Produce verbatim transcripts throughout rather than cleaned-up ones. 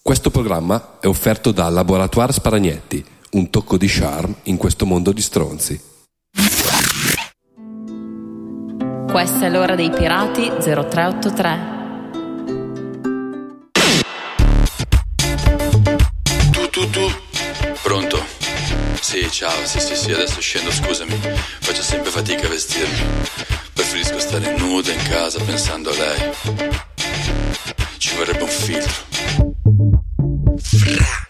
Questo programma è offerto da Laboratoire Sparagnetti, un tocco di charme in questo mondo di stronzi. Questa è l'ora dei pirati zero tre otto tre. Tu, tu, tu. Pronto? Sì, ciao, sì, sì, sì, adesso scendo, scusami. Faccio sempre fatica a vestirmi. Preferisco stare nuda in casa pensando a lei. Ci vorrebbe un filtro. Fra.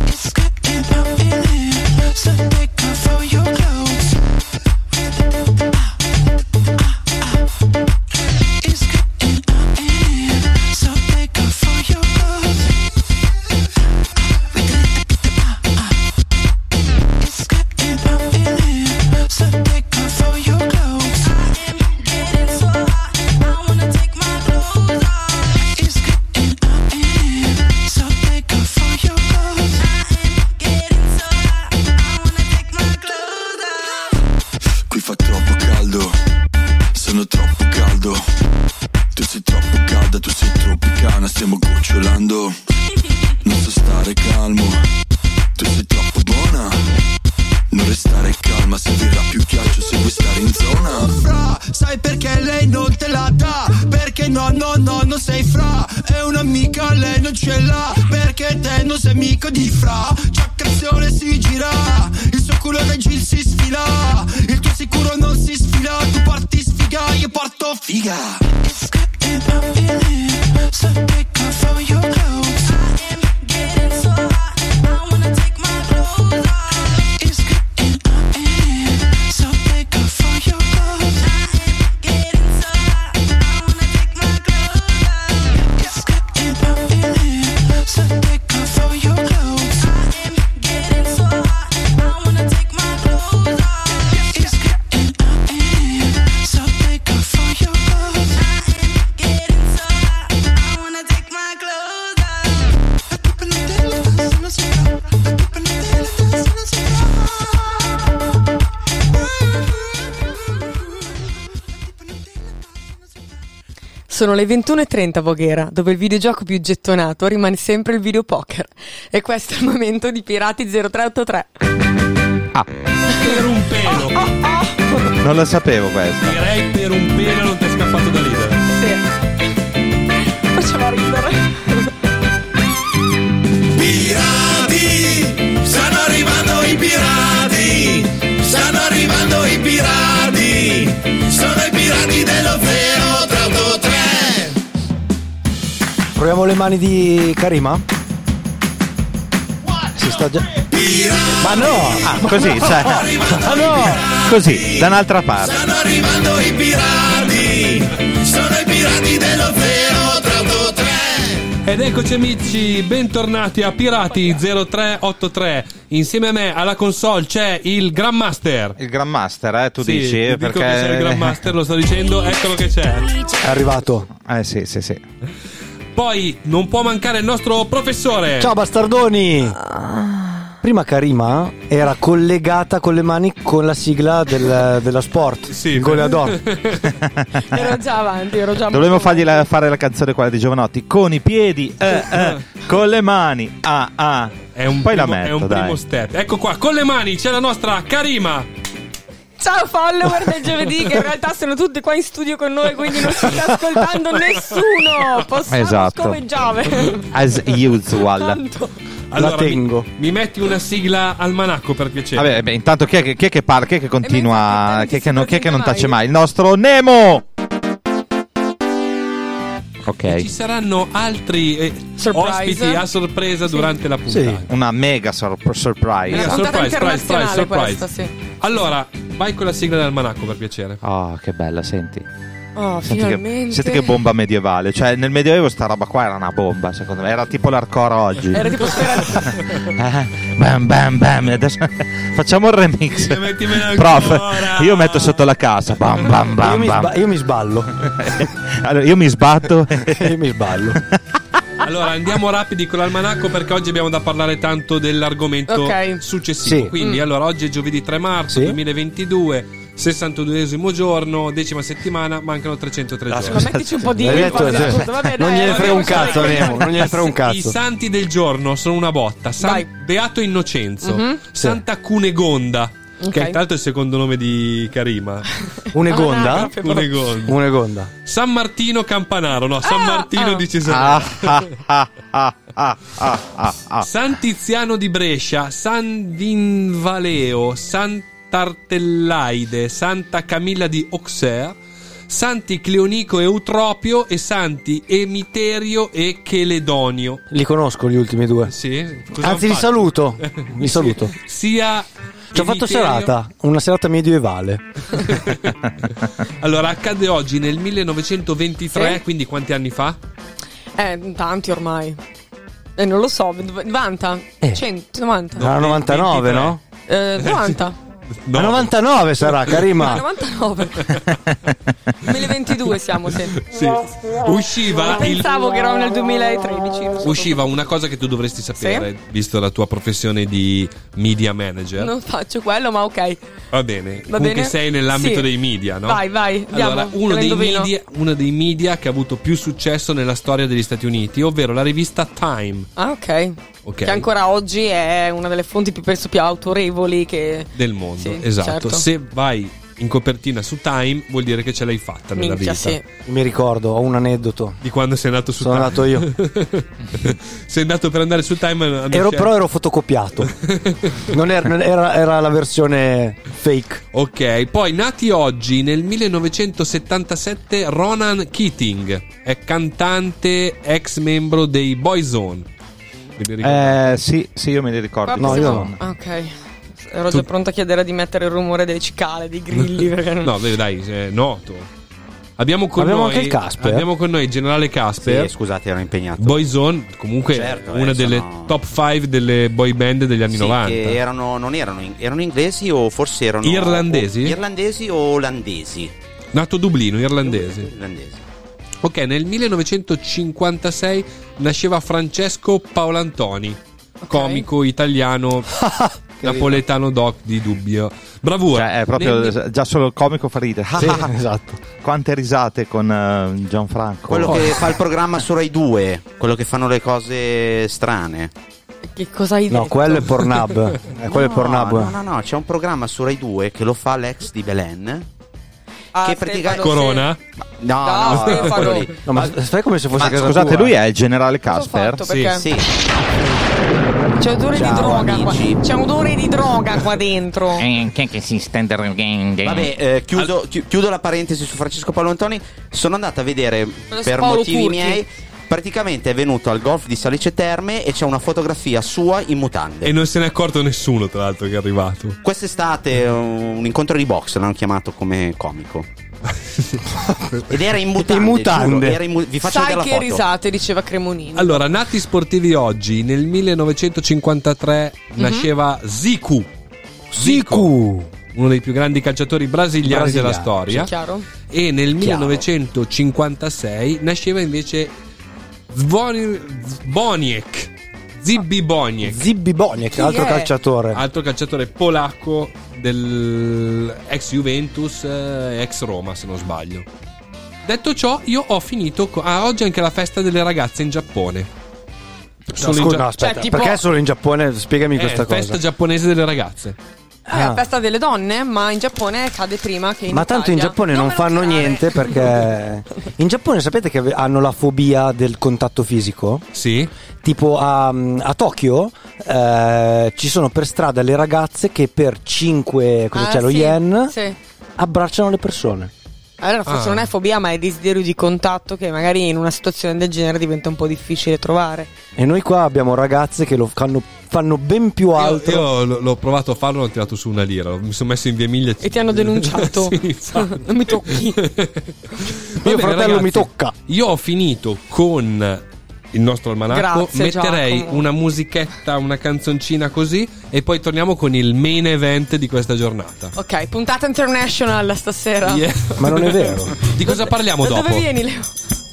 Di fra, c'accazione si gira, il suo culo da Gil si sfila, il tuo sicuro non si sfila, tu parti sfiga, io parto figa. It's getting my feeling, so take off all your clothes. I am getting so hot, I wanna take my clothes off. It's getting my feeling, so take off all your clothes. I am getting so hot, I wanna take my clothes off. It's getting my feeling, so take off all your clothes. Sono le ventuno e trenta a Voghera, dove il videogioco più gettonato rimane sempre il videopoker. E questo è il momento di Pirati zero tre otto tre. Ah. Per un pelo. Oh, oh, oh. Non lo sapevo questo. Direi per un pelo non ti è scappato da ridere. Sì. Faceva ridere. Pirati, stanno arrivando i pirati, stanno arrivando i pirati, sono i pirati dello zero tre otto tre. Proviamo le mani di Karima? Si sta già... Ma no! Ah, così, cioè... Ma no! Così, da un'altra parte. Stanno arrivando i pirati, sono i pirati dello zero tre otto tre. Ed eccoci amici, bentornati a Pirati zero tre otto tre. Insieme a me alla console c'è il Grandmaster. Il Grandmaster, eh, tu sì, dici? Dico perché che c'è il Grandmaster, lo sto dicendo, eccolo che c'è. È arrivato. Eh sì, sì, sì. Poi non può mancare il nostro professore. Ciao bastardoni! Prima Karima era collegata con le mani con la sigla del, della Sport, sì, il goleador. Ero già avanti, ero già Dovremmo molto fargli la, fare la canzone quella di Giovanotti. Con i piedi, eh, eh, con le mani, ah, ah. È un Poi primo, la metto, è un dai. primo step. Ecco qua, con le mani c'è la nostra Karima. Ciao follower del giovedì, che in realtà sono tutti qua in studio con noi, quindi non si sta ascoltando nessuno. Possiamo Esatto. scoveggiare. As usual. Tanto. Allora, la tengo. Mi, mi metti una sigla almanacco per piacere. Vabbè, beh, intanto chi è che, chi è che parla, chi è che continua, E chi è che, si non, chi è che non presenta tace mai? mai? Il nostro Nemo! Ok. Ci saranno altri eh, Surprise. ospiti a sorpresa durante la puntata. Sì. Una mega sor- surprise. Mega Una puntata surprise, surprise, internazionale surprise, questa, sì. Allora, vai con la sigla dell'almanacco per piacere. Oh, che bella, senti. Oh, Senti finalmente. che, senti che bomba medievale. Cioè, nel Medioevo sta roba qua era una bomba, secondo me. Era tipo l'hardcore oggi. Era tipo Eh, bam bam bam. Adesso facciamo il remix. E mettimela Prof, ancora. io metto sotto la casa. Bam bam Io bam mi, bam. sba- io mi sballo. Allora, io mi sbatto. Io mi sballo. Allora andiamo rapidi con l'almanacco, perché oggi abbiamo da parlare tanto dell'argomento Ok. successivo. Sì. Quindi Mm. allora oggi è giovedì tre marzo Sì. duemilaventidue. sessantaduesimo giorno, decima settimana, mancano trecentotre Ah, giorni. Ma mettici un po' di Hai detto, info, sì. scusa, vabbè, Non dai, gliene vabbè, frega un vabbè, cazzo, vabbè. Nemo. Non gliene frega un I cazzo. santi del giorno sono una botta. San- Vai. Beato Innocenzo, Mhm. Santa Cunegonda, Ok. che è tra l'altro il secondo nome di Karima. Unegonda? Ah, no, proprio- Cunegonda. Unegonda. San Martino Campanaro, no, San Martino ah. di Cesarea. Ah, ah, ah, ah, ah, ah, ah. San Tiziano di Brescia, San Vinvaleo, Sant'Artellaide, Santa Camilla di Auxerre, Santi Cleonico e Eutropio e Santi Emiterio e Cheledonio. Li conosco gli ultimi due. Sì? Cosa Anzi, han li fatto? saluto. Li saluto. Sia Ci ho fatto Emiterio- serata, una serata medievale. Allora, accade oggi nel millenovecentoventitré, Sì. quindi quanti anni fa? Eh, tanti ormai. Eh, non lo so, novanta? Eh. cento, novanta? Era novantanove, no? Eh, novanta? A novantanove sarà, Ah, Karima. novantanove. duemilaventidue siamo, sì. Sì. Usciva il Pensavo che eravamo nel duemilatredici. non so. Usciva una cosa che tu dovresti sapere, visto la tua professione di media manager. Non faccio quello, ma ok. Va bene. Va Comunque bene? sei nell'ambito Sì. dei media, no? Vai, vai, andiamo, Allora, che uno la dei, indovino. media, uno dei media che ha avuto più successo nella storia degli Stati Uniti, ovvero la rivista Time. Ah, ok. Ok. Che ancora oggi è una delle fonti più, penso, più autorevoli che... Del mondo, Sì, esatto. certo. Se vai in copertina su Time, vuol dire che ce l'hai fatta nella Minchia, vita. sì. Mi ricordo, ho un aneddoto. Di quando sei andato su Sono Time. andato io. Sei andato per andare su Time. hanno Ero, scelto- però ero fotocopiato. Non era, non era, era la versione fake. Ok, poi nati oggi nel millenovecentosettantasette Ronan Keating, è cantante ex membro dei Boyzone. Ve li ricordate? Eh, sì, sì, io me li ricordo. No, io no. Ah, ok. Ero già Tu- pronta a chiedere di mettere il rumore delle cicale, dei grilli. Perché non... No, beh, dai, è noto. Abbiamo con Abbiamo noi anche il Casper. Abbiamo con noi il generale Casper. Sì, scusate, ero impegnato. Boyzone, comunque Certo, una eh, delle sono- top cinque delle boy band degli anni Sì, novanta. che erano, non erano, in- erano inglesi o forse erano Irlandesi? o- irlandesi o olandesi? Nato a Dublino, irlandese. Irlandesi. Ok, nel millenovecentocinquantasei nasceva Francesco Paolantoni, comico italiano napoletano doc di dubbio bravura. Cioè, è proprio Nel- già solo il comico fa ridere. Sì, esatto. Quante risate con eh, Gianfranco. Quello che fa il programma su Rai due, quello che fanno le cose strane. Che cosa hai detto? No, quello è Pornhub. Eh, quello è No, Pornhub. No, no, no, c'è un programma su Rai due che lo fa l'ex di Belen. Ah, che Stefano, praticamente- Corona? No, No, no, Stefano. quello lì. No, ma fai come se fosse Ma a casa scusate, tua. lui è il generale Cosa ho Casper? fatto? Sì, Perché Sì, c'è odore Ciao, di droga qua. amici. C'è odore di droga qua dentro. Eh, che, che si sta interrogando? vabbè, eh, chiudo, chi- chiudo la parentesi su Francesco Paolantoni. Sono andato a vedere Adesso per Paolo motivi Turchi. miei. Praticamente è venuto al golf di Salice Terme e c'è una fotografia sua in mutande. E non se n'è accorto nessuno, tra l'altro, che è arrivato. Quest'estate uh, un incontro di box l'hanno chiamato come comico. Ed era in mutande. In mutande. giuro, era in mu- vi faccio Sai vedere che la foto. risate, diceva Cremonini. Allora, nati sportivi oggi, nel millenovecentocinquantatré nasceva Zico. Zico. Uno dei più grandi calciatori brasiliani Brasiliano, della storia. Chiaro? E nel millenovecentocinquantasei nasceva invece Zvoni- Boniek. Zibbi Boniek, Zibbi Boniek, Chi altro è? calciatore. altro calciatore polacco del ex Juventus, eh, ex Roma, se non sbaglio. Detto ciò, io ho finito. co- ah, oggi è anche la festa delle ragazze in Giappone. No, Solo in scusa, Gia- no, aspetta, Cioè, tipo- perché solo in Giappone? Spiegami Eh, questa cosa. festa giapponese delle ragazze. È la Ah. festa delle donne, ma in Giappone cade prima che in Ma tanto in Italia. Giappone non me lo fanno tirare. niente perché in Giappone sapete che hanno la fobia del contatto fisico? Sì. Tipo a, a Tokyo eh, ci sono per strada le ragazze che per cinque cosa Ah, c'è lo sì, yen Sì. abbracciano le persone. Allora forse Ah. non è fobia, ma è desiderio di contatto che magari in una situazione del genere diventa un po' difficile trovare. E noi qua abbiamo ragazze che lo fanno, fanno ben più Io, altro. io l- l'ho provato a farlo, ho tirato su una lira. Mi sono messo in via Emilia. E ti hanno denunciato. Sì, infatti. Non mi tocchi. Mio bene, fratello ragazzi, mi tocca. Io ho finito con il nostro almanacco. Grazie, Metterei Giacomo. una musichetta, una canzoncina così. E poi torniamo con il main event di questa giornata. Ok, puntata international stasera. Yeah. Ma non è vero. Di cosa parliamo Da dopo? dove vieni, Leo?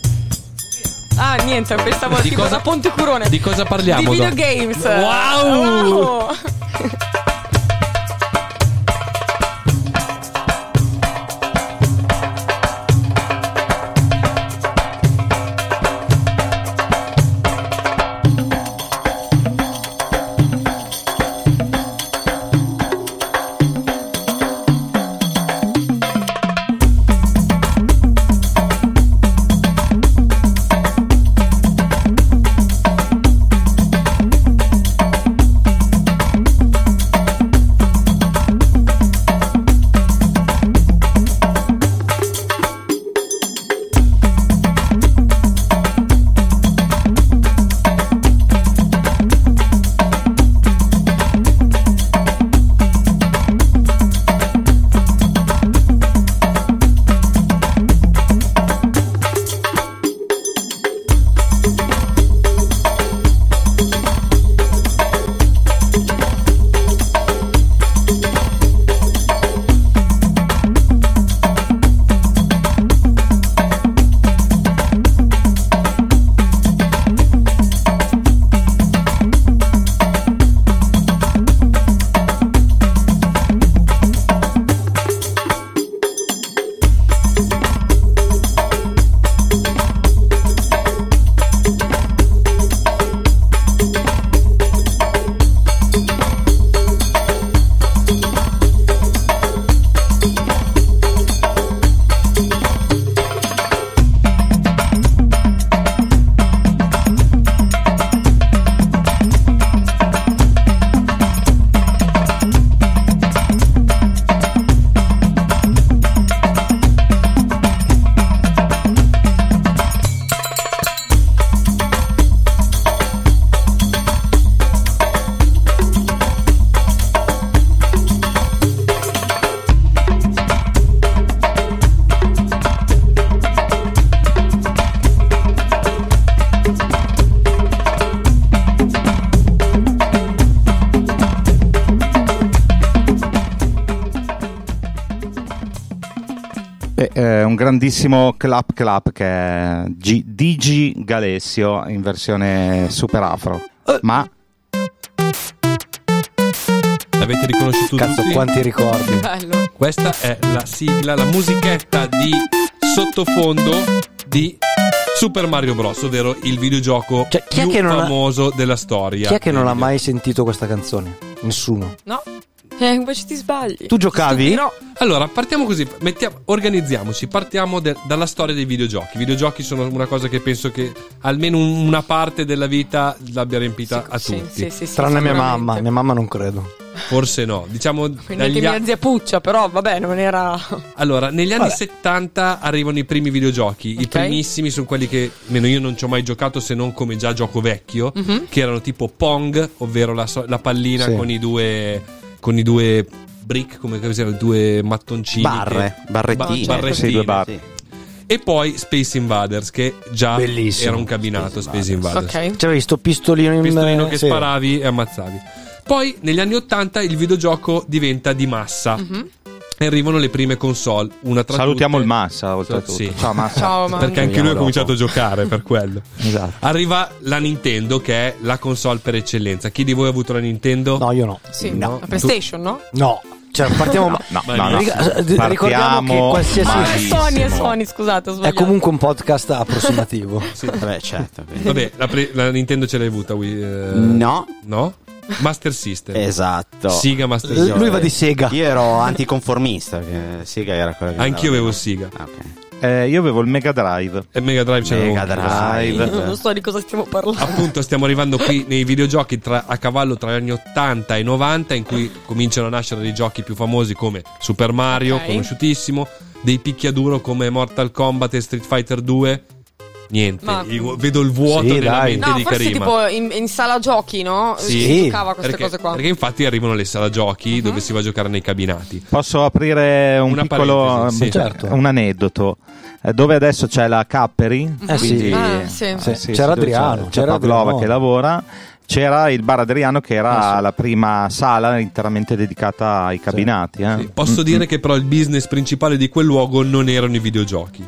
Ah, niente, pensavo Di tipo cosa- da Ponte Curone. Di cosa parliamo Di dopo? videogames. Wow! Wow! un grandissimo clap clap che è G- Digi Galessio in versione super afro. Ma l'avete riconosciuto Cazzo, tutti? quanti ricordi. Bello. Questa è la sigla, la musichetta di sottofondo di Super Mario Bros, ovvero il videogioco Cioè, chi è più che non ha- famoso della storia. Chi è che non ha mai sentito questa canzone? Nessuno. No? Eh, invece ti sbagli. Tu giocavi? No. Allora, partiamo così, mettiamo, organizziamoci, partiamo de- dalla storia dei videogiochi. I videogiochi sono una cosa che penso che almeno un- una parte della vita l'abbia riempita a Sì, tutti. sì, sì, sì, Tranne mia sicuramente. mamma. Mia mamma non credo. Forse no, diciamo Quindi dagli anche a- mia zia Puccia, però vabbè, non era... Allora, negli anni Vabbè. settanta arrivano i primi videogiochi. I Ok. primissimi sono quelli che almeno io non ci ho mai giocato, se non come già gioco vecchio, Mhm. che erano tipo Pong, ovvero la, so- la pallina Sì. con i due con i due brick, come si chiama, due mattoncini, Barre, che- barrettine. ba- barrettine. Sì, due barre. Sì. E poi Space Invaders, che già Bellissimo. era un cabinato. Space Invaders, Ok. C'avevi sto pistolino in pistolino che sì. sparavi e ammazzavi. Poi negli anni ottanta il videogioco diventa di massa. Mhm. E arrivano le prime console. Una tra salutiamo tutte- il Massa oltretutto. Sì. Ciao Massa. Ciao, ma... Perché anche lui ha cominciato a giocare per quello. Esatto. Arriva la Nintendo, che è la console per eccellenza. Chi di voi ha avuto la Nintendo? No, io no. Sì, No. la PlayStation, no? No. Cioè, partiamo. No, Ma no, no. Riga- eh, d- ricordiamo che Partiamo qualsiasi- Ah, è malissimo. Sony, è Sony, scusate, ho È sbagliato. comunque un podcast approssimativo. Vabbè, certo. Vabbè, la, pre- la Nintendo ce l'hai avuta? Wii, eh, No, No? Master System. esatto. Siga Master L- System. lui va di Sega. Io ero anticonformista, che Sega era quella che Anch'io andava avevo bene. Siga. Ah, ok. Eh, io avevo il Mega Drive. E Mega Drive ce l'avevo Mega anch'io. Drive. Non so di cosa stiamo parlando. Appunto, stiamo arrivando qui nei videogiochi tra- a cavallo tra gli anni ottanta e novanta, in cui cominciano a nascere dei giochi più famosi come Super Mario, Ok. conosciutissimo, dei picchiaduro come Mortal Kombat e Street Fighter due. Niente, Ma- io vedo il vuoto Sì, nella dai. mente No, di forse Karima. tipo in, in sala giochi, no? Sì. Si giocava a queste perché, cose qua. perché infatti arrivano le sala giochi dove si va a giocare nei cabinati. Posso aprire un Una piccolo parentesi, sì. Certo. un aneddoto. Eh, dove adesso c'è la Capperi, Eh sì. quindi- Ah, sì. eh, Sì. sì, C'era sì, dove Adriano, c'è, c'è c'era Pavlova Adriano. che lavora. C'era il bar Adriano che era Ah, sì. la prima sala interamente dedicata ai cabinati. eh. Sì, Posso dire che però il business principale di quel luogo non erano i videogiochi.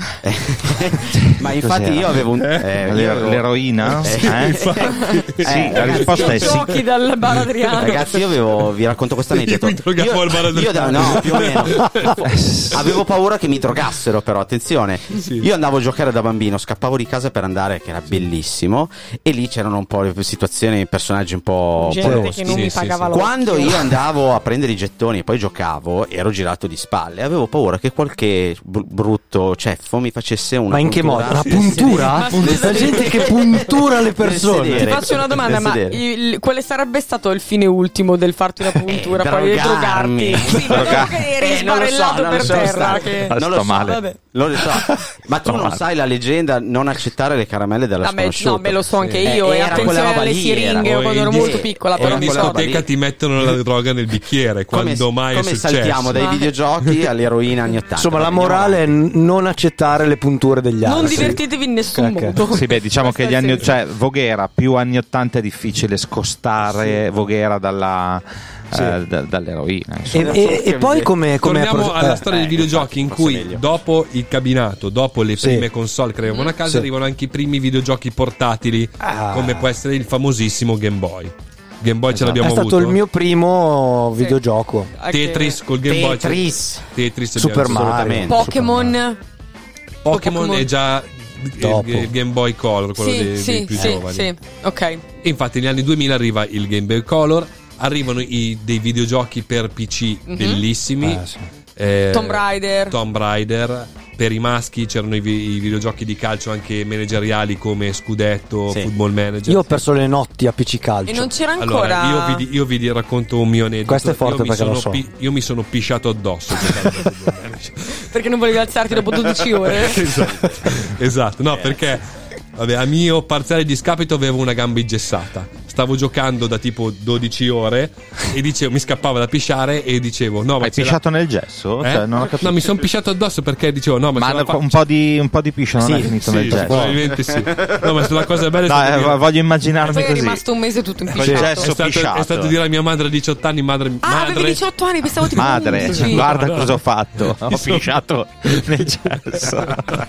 Ma infatti Cos'era? io avevo un eh, L'er- io avevo- L'eroina? Eh, Eh? Sì, Eh, la risposta è sì. Giochi dal bar Adriano. Ragazzi, io avevo, vi racconto questo aneddoto. Io mi drogavo Io- al bar io da- Adriano. no, più o meno. Avevo paura che mi drogassero, però attenzione. Io andavo a giocare da bambino, scappavo di casa per andare, che era bellissimo, e lì c'erano un po' le situazioni, personaggi un po' Gente poloschi. che non Sì, mi sì, pagava sì. l'occhio. Quando io andavo a prendere i gettoni e poi giocavo, ero girato di spalle, avevo paura che qualche br- brutto ceffo mi facesse una Ma in che modo? puntura La nel puntura? Ma scusa, La gente che puntura le persone. sedere. Ti faccio una domanda, Nel ma sedere. il- quale sarebbe stato il fine ultimo del farti una puntura? Eh, poi di drogarmi. drogarti? Sì, ma Drogar- che eri Eh, non lo so, sbarellato non per sono terra. stato. Che... Ah, Non lo sto so, male. vabbè. Lo so. Ma tu Sto non male. sai la leggenda non accettare le caramelle della Vabbè, sconosciuta? no, me lo so anche Eh, io. e era attenzione quella roba alle lì, siringhe era- quando ero Poi in molto dis- piccola. era Però in mi quella roba ricordo. discoteca ti mettono la droga nel bicchiere. Come, Quando mai come è successo? saltiamo dai Ma- videogiochi all'eroina anni ottanta? Insomma, la Andiamo morale è avanti. n- non accettare le punture degli altri. Non divertitevi in nessun Ok. modo. Sì, beh, diciamo che Questo gli è anni, sempre. cioè Voghera più anni ottanta è difficile scostare Voghera dalla, eh, da- dall'eroina. E, insomma. e- e poi come come Torniamo alla eh, storia dei eh, videogiochi in infatti, cui forse meglio. dopo il cabinato, dopo le Sì. prime console che arrivavano a casa, Sì. arrivano anche i primi videogiochi portatili, Ah. come può essere il famosissimo Game Boy. Game Boy ce è l'abbiamo stato avuto. il mio primo Sì. videogioco. Anche Tetris col Game Boy. Tetris. Tetris Super abbiamo- Mario. assolutamente. Pokémon. Pokémon Pokémon. è già il, Dopo. il Game Boy Color, quello Sì, dei, dei sì, più sì, giovani. sì. Ok. E infatti negli anni duemila arriva il Game Boy Color, arrivano i, dei videogiochi per P C Mhm. bellissimi. Eh, sì. eh, Tomb Raider. Tomb Raider. Per i maschi c'erano i, vi- i videogiochi di calcio anche manageriali come Scudetto, Sì. Football Manager. Io ho perso le notti a P C calcio. E non c'era ancora. Allora, io vi, di- io vi di- racconto un mio aneddoto. Questo è forte io mi perché lo sono so. io mi sono pisciato addosso giocando a Football Manager. Perché non volevi alzarti dopo dodici ore? esatto. esatto, no, perché vabbè, a mio parziale discapito avevo una gamba ingessata. stavo giocando da tipo dodici ore e dicevo, mi scappava da pisciare e dicevo no, ma hai pisciato la... nel gesso? Eh? Cioè, non ho capito. No, mi sono pisciato addosso perché dicevo no, ma, ma se la fa... un, po di, un po' di piscio non sì, è finito sì, nel gesso? Probabilmente sì. No, ma la cosa bella è Dai, stato eh, voglio immaginarmi poi così. è rimasto un mese tutto Col impisciato. gesso è stato, pisciato. è stato dire a mia madre a diciotto anni, madre, Ah, madre... avevi diciotto anni, pensavo tipo Madre, undici. guarda No, no. cosa ho fatto. Ho sono- pisciato nel gesso.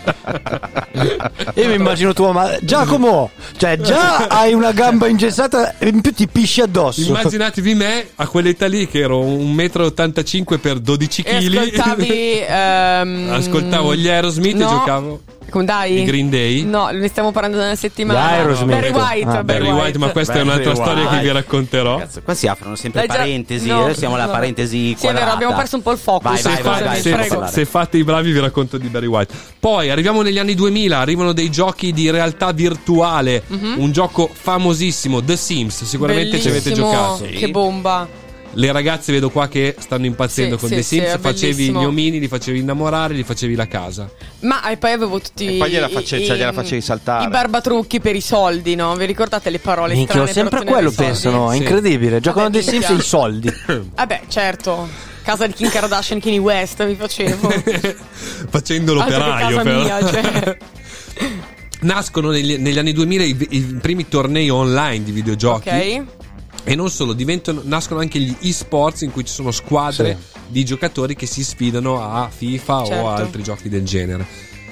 Io mi immagino tua madre. Giacomo, cioè già hai una gamba ingessata e in più ti pisci addosso. Immaginatevi me a quell'età lì che ero un metro e ottantacinque per dodici E chili. ascoltavi ehm, Ascoltavo gli Aerosmith no. e giocavo Come dai? i Green Day. No, ne stiamo parlando da una settimana. Gli Aerosmith. Barry White, Ah, Barry Barry White, ma questa è Barry un'altra White. storia che vi racconterò. Cazzo, qua si aprono sempre Dai, già- parentesi. no, Adesso siamo alla no. parentesi Sì, è quadrata. vero, abbiamo perso un po' il focus. Vai, Se, vai, fa- vai, vai, se- vai, se- vai. se fate i bravi vi racconto di Barry White. Poi arriviamo negli anni duemila, arrivano dei giochi di realtà virtuale, un gioco famosissimo, The Sims, sicuramente ci avete Bellissimo, giocato. Che bomba. Le ragazze vedo qua che stanno impazzendo Sì, con sì, The sì, Sims, è facevi bellissimo. gli omini, li facevi innamorare, li facevi la casa. Ma e poi avevo tutti E poi gliela i- face- i- cioè, gliela facevi saltare. I barbatrucchi per i soldi, no? Vi ricordate le parole Minchia, strane? sempre per ottenere quello i soldi? pensano, è Sì. incredibile. Giocano Vabbè, dei Sims e minchia. i soldi. Vabbè, certo. Casa di Kim Kardashian, Kanye West, vi facevo. Facendo Altro che l'operaio, casa però. mia, cioè. Nascono negli, negli anni duemila i, i primi tornei online di videogiochi. Ok. E non solo, diventano, nascono anche gli e-sports in cui ci sono squadre Sì. di giocatori che si sfidano a FIFA Certo. o a altri giochi del genere.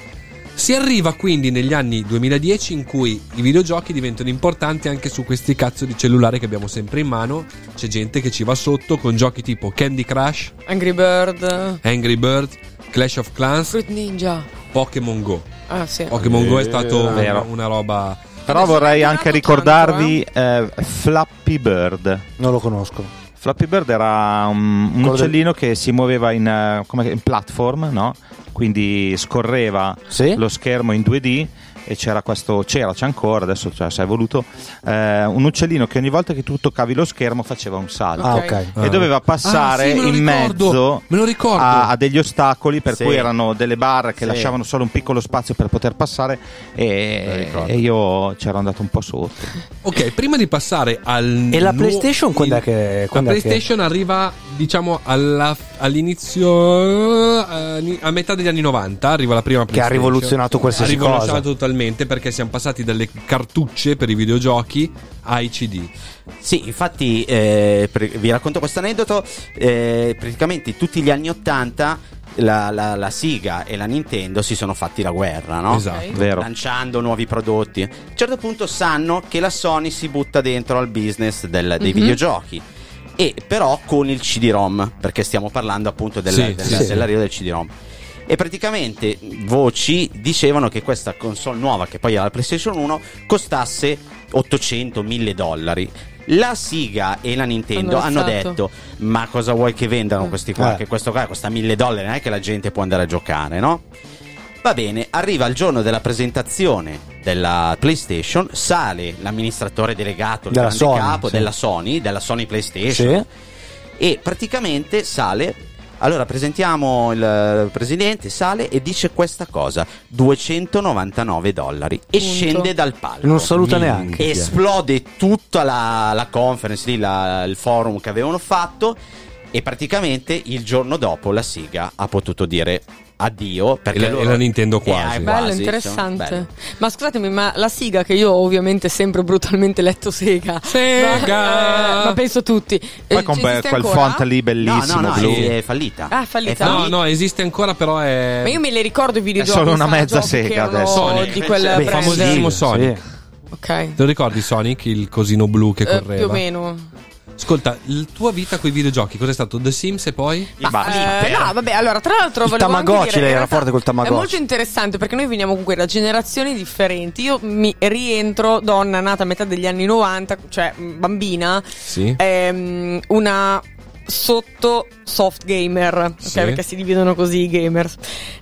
Si arriva quindi negli anni duemiladieci in cui i videogiochi diventano importanti anche su questi cazzo di cellulari che abbiamo sempre in mano. C'è gente che ci va sotto con giochi tipo Candy Crush, Angry Bird, Angry Birds, Clash of Clans, Fruit Ninja. Pokémon Go. Ah, sì. Pokémon Go è stato Vero. una roba... Però Adesso vorrei è anche durato ricordarvi eh, Flappy Bird. Non lo conosco. Flappy Bird era un, un Quello uccellino che si muoveva in, eh, come, in platform, no? Quindi scorreva Sì? lo schermo in due D e c'era questo, c'era, c'è ancora, adesso cioè, si è evoluto, eh, un uccellino che ogni volta che tu toccavi lo schermo faceva un salto. Ah, Ok. ok. E doveva passare Ah, sì, me lo in ricordo, mezzo me lo ricordo. a, a degli ostacoli per Sì. cui erano delle barre che Sì. lasciavano solo un piccolo spazio per poter passare e, e io c'ero andato un po' sotto. Ok, prima di passare al E la nuo- PlayStation quando è che- la quando è che- PlayStation arriva, diciamo, alla- all'inizio eh, a metà degli anni novanta, arriva la prima Che ha PlayStation. rivoluzionato qualsiasi ha rivoluzionato cosa. totalmente perché siamo passati dalle cartucce per i videogiochi ai C D. Sì, infatti eh, per- vi racconto questo aneddoto. Eh, praticamente tutti gli anni ottanta la, la, la Sega e la Nintendo si sono fatti la guerra, no? Esatto. Vero. Lanciando nuovi prodotti. A un certo punto sanno che la Sony si butta dentro al business del- dei Mhm. videogiochi. E però con il C D-ROM, perché stiamo parlando appunto del, Sì, del- sì, sì. dell'arrivo del C D-ROM. E praticamente voci dicevano che questa console nuova, che poi era la PlayStation uno, costasse ottocento mille dollari. La Sega e la Nintendo Hanno hanno alzato. detto: ma cosa vuoi che vendano questi qua? Eh. Che questo qua costa mille dollari, non è che la gente può andare a giocare, no? Va bene, arriva il giorno della presentazione della PlayStation, sale l'amministratore delegato, il Della grande Sony, capo sì. della Sony, della Sony PlayStation, Sì. e praticamente sale. Allora presentiamo il presidente, sale e dice questa cosa: duecentonovantanove dollari, e Punto. scende dal palco. Non saluta neanche. Esplode tutta la, la conference lì, la- il forum che avevano fatto, e praticamente il giorno dopo la Sega ha potuto dire addio, perché E la- loro- e la Nintendo Eh, quasi. quasi, Bello, insomma, interessante. bello. Ma scusatemi, ma la Siga, che io ovviamente sempre brutalmente letto Sega. Sega! Ma, eh, ma penso tutti. Poi Eh, con ci be- esiste quel ancora? font lì No, bellissimo no, no, blu. è fallita. Ah, è fallita? No, no, esiste ancora, però è. Ma io me le ricordo i videogiochi. È solo una sai, mezza giochi Sega che erano adesso. Sonic. di quel Beh, brand. famosissimo Sì, Sonic. sì. Ok. Te lo ricordi Sonic, il cosino blu che Eh, correva? più o meno. Ascolta, la tua vita con i videogiochi, cos'è stato? The Sims e poi? Basta. Eh, no, vabbè, allora, tra l'altro, Il volevo anche Tamagotchi, dire, lei in era realtà forte col Tamagotchi. È molto interessante perché noi veniamo comunque da generazioni differenti. Io mi rientro, donna nata a metà degli anni novanta, cioè mh, bambina, Sì. ehm, una sotto soft gamer, ok? Sì. Perché si dividono così i gamers.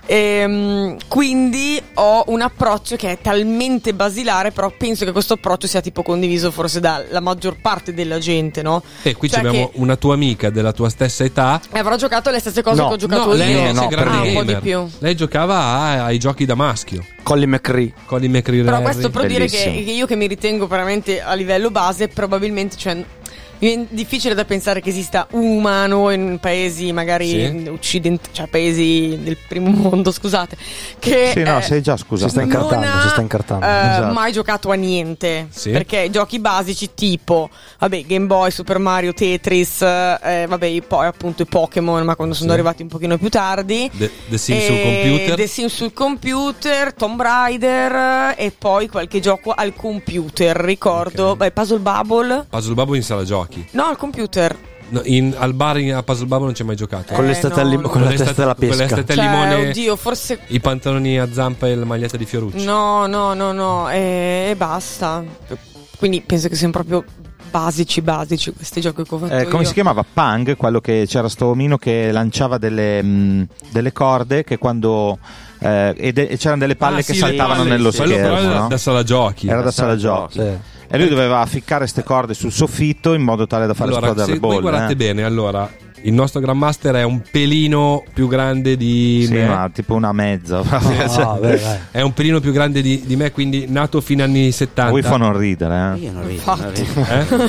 Ehm, quindi ho un approccio che è talmente basilare, però penso che questo approccio sia tipo condiviso forse dalla maggior parte della gente, no? E qui Cioè abbiamo che- una tua amica della tua stessa età. E avrò giocato le stesse cose No, che ho giocato No, lei io. invece no, è grande ah, un po' gamer. di più. Lei giocava a- ai giochi da maschio. Colin McRae. Colin McRae. Però questo per dire che, Bellissimo. che io che mi ritengo veramente a livello base, probabilmente, cioè, mi è difficile da pensare che esista un umano in paesi magari Sì. occidentali, cioè paesi del primo mondo, scusate, che Sì, no, eh, sei già scusa. Si sta non incartando, ha, si sta incartando. eh, Esatto. mai giocato a niente. Sì. Perché giochi basici tipo vabbè, Game Boy, Super Mario, Tetris, eh, vabbè, poi appunto i Pokémon, ma quando sono Sì. arrivati un pochino più tardi. The, The Sims E sul computer. The Sims sul computer, Tomb Raider e poi qualche gioco al computer. Ricordo, Ok. beh, Puzzle Bubble. Puzzle Bubble in sala giochi. No, al computer. No, in- al bar in- a Puzzle Bubble non ci hai mai giocato. Con Eh, l'estate no, al lim- no. con la Con testa l'estate- della con pesca. l'estate- Cioè, limone- oddio, forse. I pantaloni a zampa e la maglietta di Fiorucci. No, no, no, no. E, e basta. Quindi penso che siano proprio basici, basici questi giochi che ho fatto Eh, come io. si chiamava? Pang, quello che c'era sto omino che lanciava delle, mh, delle corde che quando eh, e, de- e c'erano delle palle Ah, che sì, le saltavano palle, nello sì. Quello schermo, però era no? da sala giochi. Era da sala giochi. Sì. E lui doveva ficcare ste corde sul soffitto in modo tale da fare Allora, esplodere se le voi bolle. guardate eh. bene, allora il nostro Grandmaster è un pelino più grande di Sì, me. ma tipo una mezza. Ah, vabbè, vai. È un pelino più grande di, di me, quindi nato fino agli anni settanta. Voi fa non ridere, eh? Io non rido, Infatti. non rido.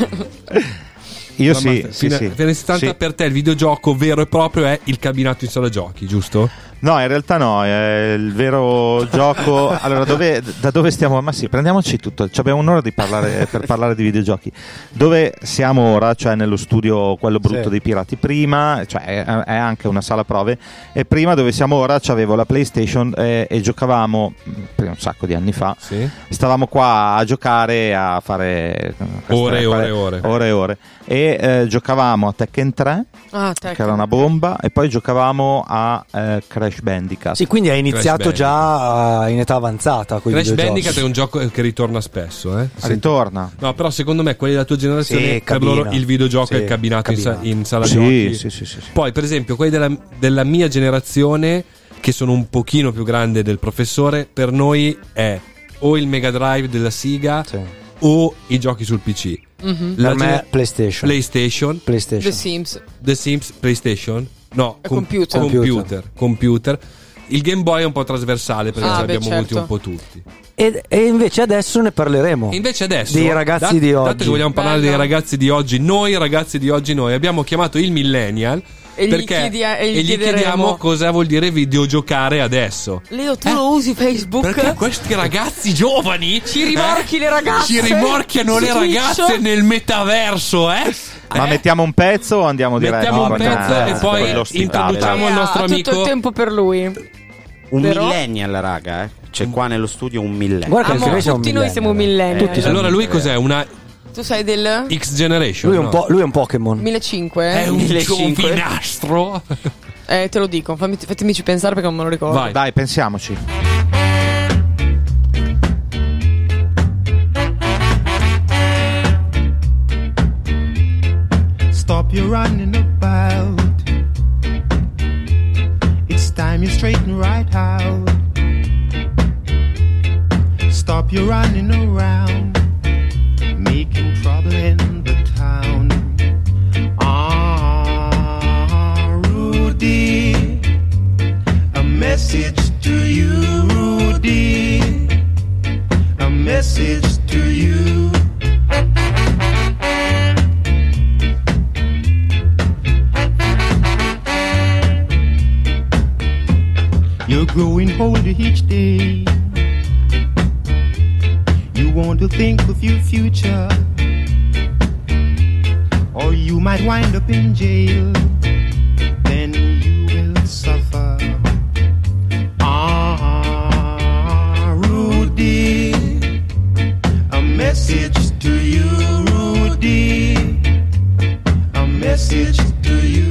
Eh? Io sì, Grandmaster, sì, fino, sì. fino agli anni settanta Sì. per te il videogioco vero e proprio è il cabinato in sala giochi, giusto? No, in realtà no, è il vero gioco. Allora, dove, da dove stiamo? Ma sì, prendiamoci tutto. Ci abbiamo un'ora di parlare, per parlare di videogiochi. Dove siamo ora, cioè nello studio, quello brutto Sì. dei pirati, prima, cioè è, è anche una sala prove. E prima, dove siamo ora, c'avevo la PlayStation e, e giocavamo prima, un sacco di anni fa. Sì. Stavamo qua a giocare, a fare queste- Ore e ore e ore, ore. ore e ore. E eh, giocavamo a Tekken tre, Ah, te- che era una bomba, e poi giocavamo a eh, Crash Bandicoot. Sì, quindi hai iniziato Crash già in età avanzata con i Crash videogiochi. Bandicoot è un gioco che ritorna spesso, eh? Ritorna. No, però secondo me quelli della tua generazione, Sì, per cabina. loro il videogioco Sì, è il cabinato in, sa- cabina. in sala Sì, giochi. sì, sì, sì, sì. Poi, per esempio, quelli della, della mia generazione, che sono un pochino più grandi del professore, per noi è o il Mega Drive della Sega Sì. o i giochi sul P C. Mhm. La Per me gener- PlayStation. PlayStation, PlayStation. The Sims. The Sims, PlayStation, no, E com- computer. computer, computer. Il Game Boy è un po' trasversale perché Ah, ce beh, l'abbiamo avuti certo. un po' tutti. E, e invece adesso ne parleremo. E invece adesso Dei ragazzi dat- di dato oggi. che vogliamo parlare Bello. dei ragazzi di oggi, noi ragazzi di oggi noi abbiamo chiamato il millennial E gli perché chiedi- e gli e gli chiederemo. chiediamo cosa vuol dire videogiocare adesso. Leo, tu Eh? lo usi Facebook? Perché questi ragazzi giovani Ci rimorchi le ragazze? Ci rimorchiano Su le Twitch? ragazze nel metaverso, eh? Ma Eh? mettiamo un pezzo o andiamo diretto? Mettiamo un con- pezzo eh, e poi con l'ospitale? introduciamo il Ha nostro tutto amico. il tempo per lui. Un Vero? millennial, raga, eh. C'è qua nello studio un millennial. Guarda che Amo, anche noi siamo tutti noi siamo millennial. millennial. Tutti siamo Allora lui millennial. cos'è? Una Tu sei del X Generation? Lui è un, no? po', lui è un Pokémon. millecinquecento? È un millecinquecento. giovinastro. Eh, te lo dico, fammi, fatemici pensare perché non me lo ricordo. Vai. Dai, pensiamoci. Stop your running about. It's time you straighten right out. Stop your running around, making trouble in the town. Ah, Rudy, a message to you, Rudy, a message to you. You're growing older each day. You want to think of your future, or you might wind up in jail. Then you will suffer. Ah, Rudy, a message to you, Rudy, a message to you.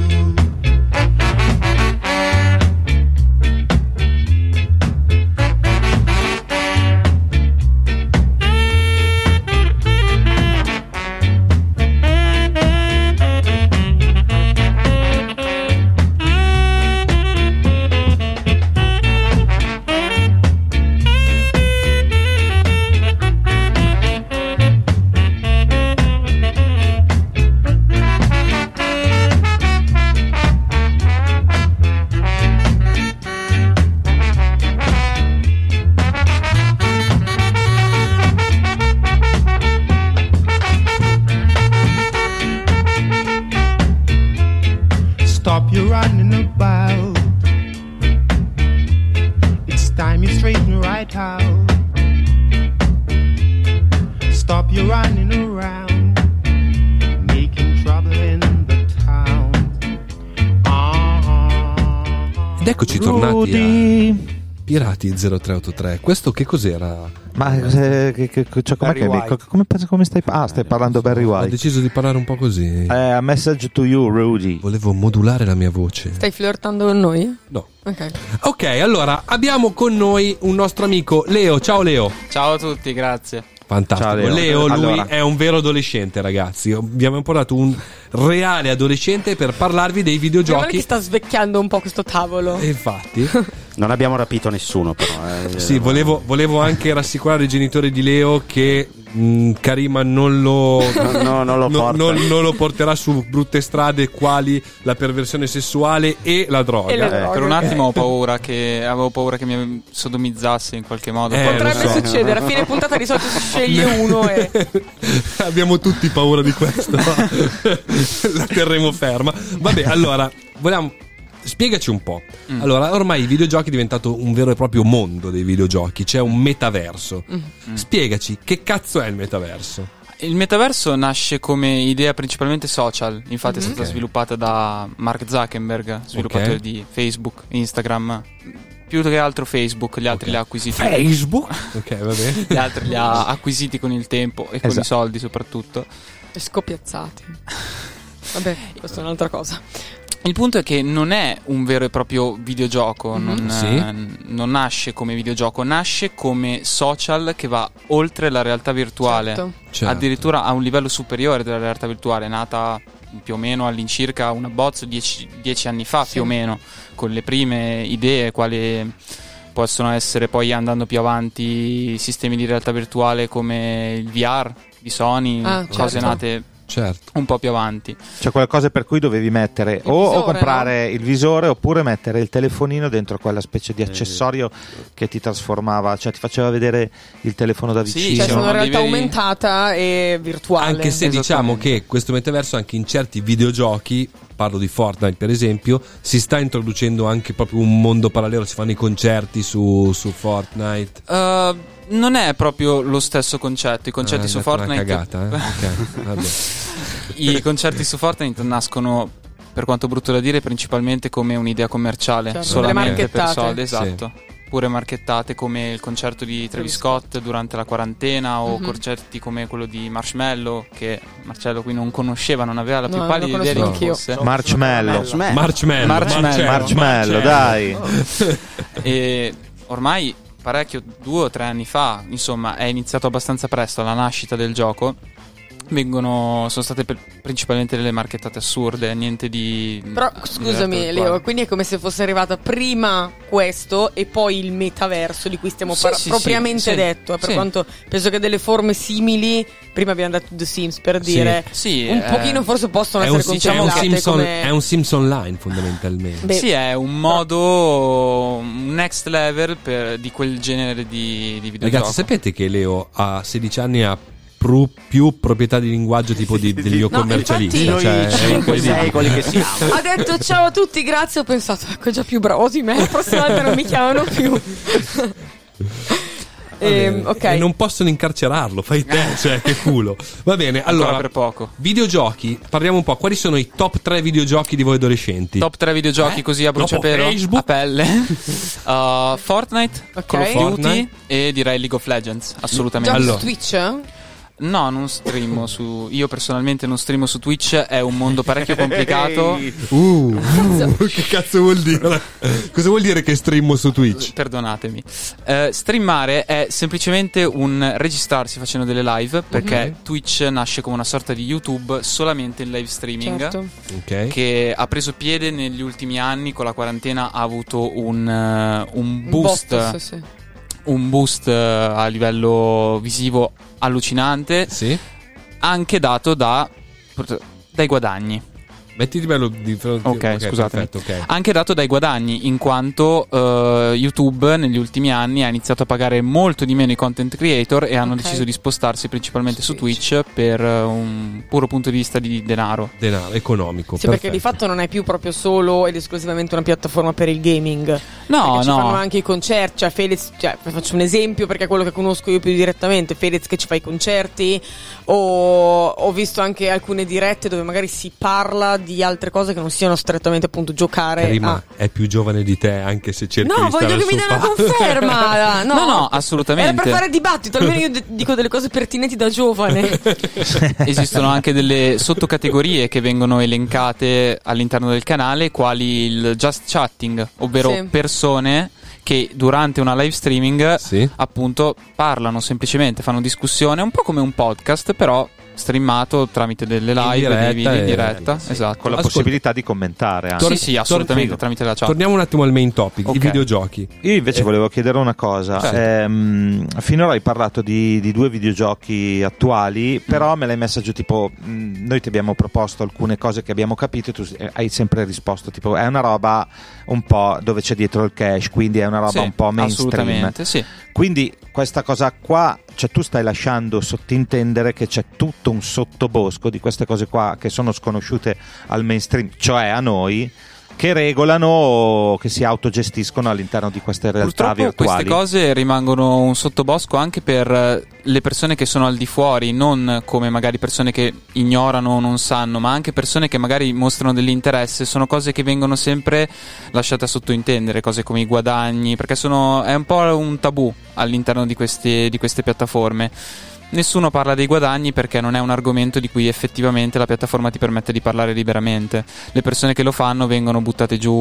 eccoci tornati Rudy. a Pirati zero tre otto tre. Questo che cos'era? Ma eh, che, che, cioè, com'è che, Barry White. come, come stai? Ah, stai parlando Barry Ho White. deciso di parlare un po' così. Eh, a message to you, Rudy. Volevo modulare la mia voce. Stai flirtando con noi? No. Ok. Ok, allora abbiamo con noi un nostro amico Leo. Ciao Leo. Ciao a tutti, grazie. Fantastico. Ciao, Leo. Leo, lui Allora. è un vero adolescente, ragazzi. Abbiamo portato un reale adolescente per parlarvi dei Guarda che videogiochi. sta svecchiando un po' questo tavolo. E infatti, Non abbiamo rapito nessuno, però. Eh. sì, volevo, volevo anche rassicurare i genitori di Leo che mh, Karima non lo, No, no, non lo no- porta. non- non lo porterà su brutte strade quali la perversione sessuale e la droga. E le Eh, droghe. Per un attimo ho paura che avevo paura che mi sodomizzasse in qualche modo. Eh, Poi- lo Potrebbe so. succedere, a fine puntata di solito si sceglie uno e... Abbiamo tutti paura di questo. La terremo ferma. Vabbè, allora, vogliamo. Spiegaci un po'. Mm. Allora, ormai i videogiochi è diventato un vero e proprio mondo dei videogiochi. C'è un metaverso. Mm. Spiegaci, che cazzo è il metaverso? Il metaverso nasce come idea principalmente social, infatti Mhm. è stata Ok. sviluppata da Mark Zuckerberg, sviluppatore Ok. di Facebook, Instagram, più che altro Facebook, gli altri Ok. li ha acquisiti. Facebook? Ok, va bene. Gli altri li ha acquisiti con il tempo e con Esatto. i soldi soprattutto. e scoppiazzati. Vabbè, questa è un'altra cosa. Il punto è che non è un vero e proprio videogioco, Mhm. non, Sì. eh, non nasce come videogioco, nasce come social che va oltre la realtà virtuale, Certo. Certo. addirittura a un livello superiore della realtà virtuale, è nata più o meno all'incirca una bozza dieci, dieci anni fa, Sì. più o meno, con le prime idee quali possono essere poi andando più avanti sistemi di realtà virtuale come il V R di Sony, Ah, cose certo. nate Certo. un po' più avanti. Cioè quelle cose per cui dovevi mettere o, o visore, comprare il visore oppure mettere il telefonino dentro quella specie di accessorio che ti trasformava, cioè ti faceva vedere il telefono da Sì, vicino. Cioè, Sì, sono sono realtà dei veri- aumentata e virtuale. Anche se diciamo Esattamente. che questo metaverso anche in certi videogiochi, parlo di Fortnite per esempio, si sta introducendo anche proprio un mondo parallelo, si fanno i concerti su, su Fortnite. Uh, non è proprio lo stesso concetto. I concerti Ah, su è stata Fortnite. una cagata, eh? Ok, vabbè. I concerti su Fortnite nascono, per quanto brutto da dire, principalmente come un'idea commerciale, Certo, solamente delle per marchettate. soldi, esatto. Pure marchettate come il concerto di Travis Scott durante la quarantena o Mhm. concerti come quello di Marshmello, che Marcello qui non conosceva, non aveva la più No, pallida non lo idea di conosco chi anch'io. fosse. Marshmallow. Marshmallow. Marshmallow, Marshmallow. Marshmallow, dai. E ormai parecchio, due o tre anni fa, insomma, è iniziato abbastanza presto la nascita del gioco. Vengono, sono state per- principalmente delle marchettate assurde, niente di. Però di scusami realtà Leo, virtuale. quindi è come se fosse arrivata prima questo e poi il metaverso di cui stiamo Sì, parlando, sì, propriamente sì, sì. detto, eh, per Sì. quanto penso che delle forme simili, prima abbiamo detto The Sims per Sì. dire, Sì, un eh, pochino forse possono È essere un, è, un considerate Simpson, come... è un Sims Online fondamentalmente. Beh, Sì, è un modo, un next level per, di quel genere di, di videogioco. Ragazzi, sapete che Leo a sedici anni ha pru- più proprietà di linguaggio tipo di, degli io No, commercialisti? infatti- Noi Cioè, è cinque incredibile. sei quelli che siamo. ha detto ciao a tutti, grazie, ho pensato, ecco, è già più bravo di me, la prossima volta non mi chiamano più. Va bene. Ehm, ok. E non possono incarcerarlo, fai te, cioè che culo. Va bene, Ancora allora per poco. videogiochi, parliamo un po'. Quali sono i top tre videogiochi di voi adolescenti? Top tre videogiochi Eh? così a Dopo bruciapelo, Facebook? a pelle. Uh, Fortnite, Ok. Call of Duty Fortnite. e direi League of Legends, assolutamente. Giochi Allora. su Twitch? No, non streamo su. Io personalmente non streamo su Twitch. È un mondo parecchio complicato. Uh, uh, che cazzo vuol dire? Cosa vuol dire che streamo su Twitch? Perdonatemi. Eh, streamare è semplicemente un registrarsi facendo delle live. Perché Twitch nasce come una sorta di YouTube solamente in live streaming. Certo. Ok. Che ha preso piede negli ultimi anni. Con la quarantena ha avuto un, eh, un Un boost. botto, sì, sì. Un boost eh, a livello visivo allucinante. Sì. Anche dato da, dai guadagni. Mettiti bello di fronte. Ok, scusatemi. Perfetto, ok. Anche dato dai guadagni, in quanto eh, YouTube negli ultimi anni ha iniziato a pagare molto di meno i content creator e hanno Ok. deciso di spostarsi principalmente su Su Twitch per eh, un puro punto di vista di denaro. Denaro economico. Sì, perché perfetto. di fatto non è più proprio solo ed esclusivamente una piattaforma per il gaming. No, Perché ci no. fanno anche i concerti, cioè Fedez, cioè, faccio un esempio perché è quello che conosco io più direttamente, Fedez che ci fa i concerti, o ho visto anche alcune dirette dove magari si parla di di altre cose che non siano strettamente appunto giocare Karima a... è più giovane di te, anche se cerchi No, di stare voglio al che mi suo dia una passo. conferma. No, No, no, assolutamente. Era per fare dibattito, almeno io de- dico delle cose pertinenti da giovane. Esistono anche delle sottocategorie che vengono elencate all'interno del canale, quali il just chatting, ovvero Sì. persone che durante una live streaming Sì. appunto parlano semplicemente, fanno discussione, un po' come un podcast, però streamato tramite delle live, diretta dei video in e- diretta, sì. esatto. Con la Ascolta. possibilità di commentare anche. Sì, sì, assolutamente, Tor- tramite la chat. Torniamo un attimo al main topic, Ok. i videogiochi. Io invece Eh. volevo chiedere una cosa. Certo. Ehm, finora hai parlato di, di due videogiochi attuali, però me l'hai messa giù tipo mh, noi ti abbiamo proposto alcune cose che abbiamo capito e tu eh, hai sempre risposto tipo è una roba un po' dove c'è dietro il cash, quindi è una roba Sì, un po' mainstream. assolutamente, sì. Quindi questa cosa qua, cioè tu stai lasciando sottintendere che c'è tutto un sottobosco di queste cose qua che sono sconosciute al mainstream, cioè a noi, che regolano o che si autogestiscono all'interno di queste realtà Purtroppo virtuali. queste cose rimangono un sottobosco anche per eh, le persone che sono al di fuori, non come magari persone che ignorano o non sanno, ma anche persone che magari mostrano dell'interesse. Sono cose che vengono sempre lasciate a sottointendere, cose come i guadagni, perché sono, è un po' un tabù all'interno di queste, di queste piattaforme. Nessuno parla dei guadagni perché non è un argomento di cui effettivamente la piattaforma ti permette di parlare liberamente. Le persone che lo fanno vengono buttate giù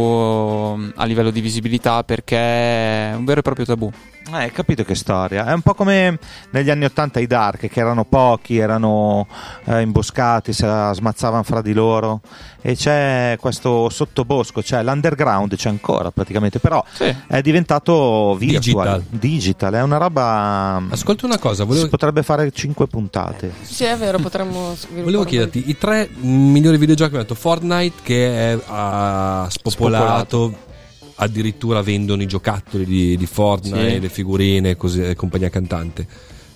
a livello di visibilità perché è un vero e proprio tabù. Eh, hai capito che storia? È un po' come negli anni ottanta i Dark, che erano pochi, erano eh, imboscati, si smazzavano fra di loro, e c'è questo sottobosco, cioè l'underground c'è ancora praticamente, però Sì. è diventato virtual, Digital. digital, è una roba. Ascolta una cosa, volevo, Si potrebbe fare cinque puntate. Sì, è vero, potremmo volevo chiederti i tre migliori videogiochi. Mi ha detto Fortnite, che è ha spopolato, addirittura vendono i giocattoli di, di Fortnite, Sì. le figurine così, e compagnia cantante.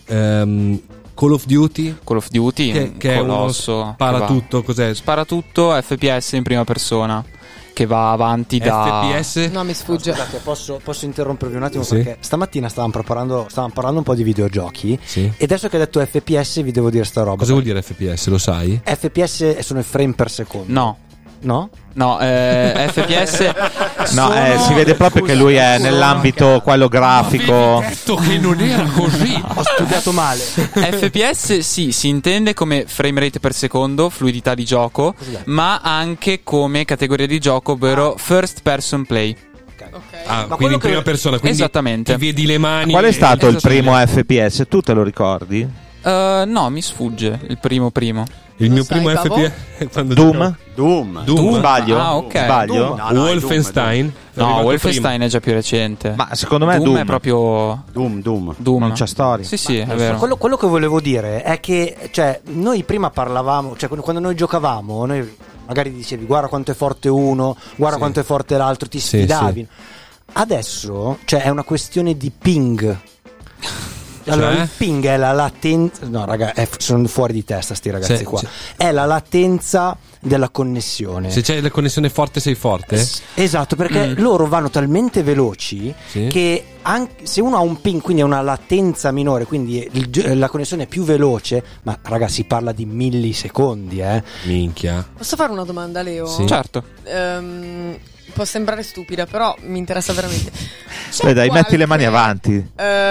Ehm, Call of Duty, Call of Duty, che, un che è uno colosso spara che va- tutto, cos'è? Spara tutto, F P S in prima persona, che va avanti da... F P S? No, mi sfugge. Scusate, posso, posso interrompervi un attimo? Sì. Perché stamattina stavamo preparando, stavamo parlando un po' di videogiochi. Sì. E adesso che hai detto F P S vi devo dire sta roba. Cosa vuol dire F P S? Lo sai? F P S sono i frame per secondo. No, No? no, eh, F P S... No, sono- eh, si vede proprio che lui è nell'ambito quello grafico. detto che non era così. Ho studiato male. F P S sì, si intende come frame rate per secondo, fluidità di gioco, ma anche come categoria di gioco, ovvero first person play. Ah, Ma quindi quello in prima che- persona, quindi Esattamente. ti vedi le mani. Qual è e- stato il Esattamente. primo F P S? Tu te lo ricordi? Uh, no, mi sfugge il primo primo. Il Lo mio sai, primo Pavo? F P S quando Doom? giocavo- Doom. Doom. Sbaglio? Ah, ok. Sbaglio? Doom. No, no, è Wolfenstein. Doom, è No, arrivato Wolfenstein prima. è già più recente. Ma secondo me Doom, Doom è proprio Doom, Doom. Doom. non c'è storia. Sì, sì, è vero. Quello, quello che volevo dire è che, cioè, noi prima parlavamo, cioè, quando- quando noi giocavamo, noi magari dicevi guarda quanto è forte uno, guarda Sì. quanto è forte l'altro, ti Sì, sfidavi. Adesso, cioè, è una questione di ping. Allora, Cioè? il ping è la latenza. No, raga, è- sono fuori di testa, sti ragazzi Sì, qua. sì. È la latenza della connessione. Se c'è la connessione forte sei forte? S- Esatto, perché Mm. loro vanno talmente veloci Sì. che anche se uno ha un ping, quindi ha una latenza minore, quindi il gi- la connessione è più veloce, ma ragazzi si parla di millisecondi, eh. Minchia. Posso fare una domanda, Leo? Sì. Certo. Ehm, può sembrare stupida, però mi interessa veramente. C'è Beh, dai, metti le mani qualche, avanti.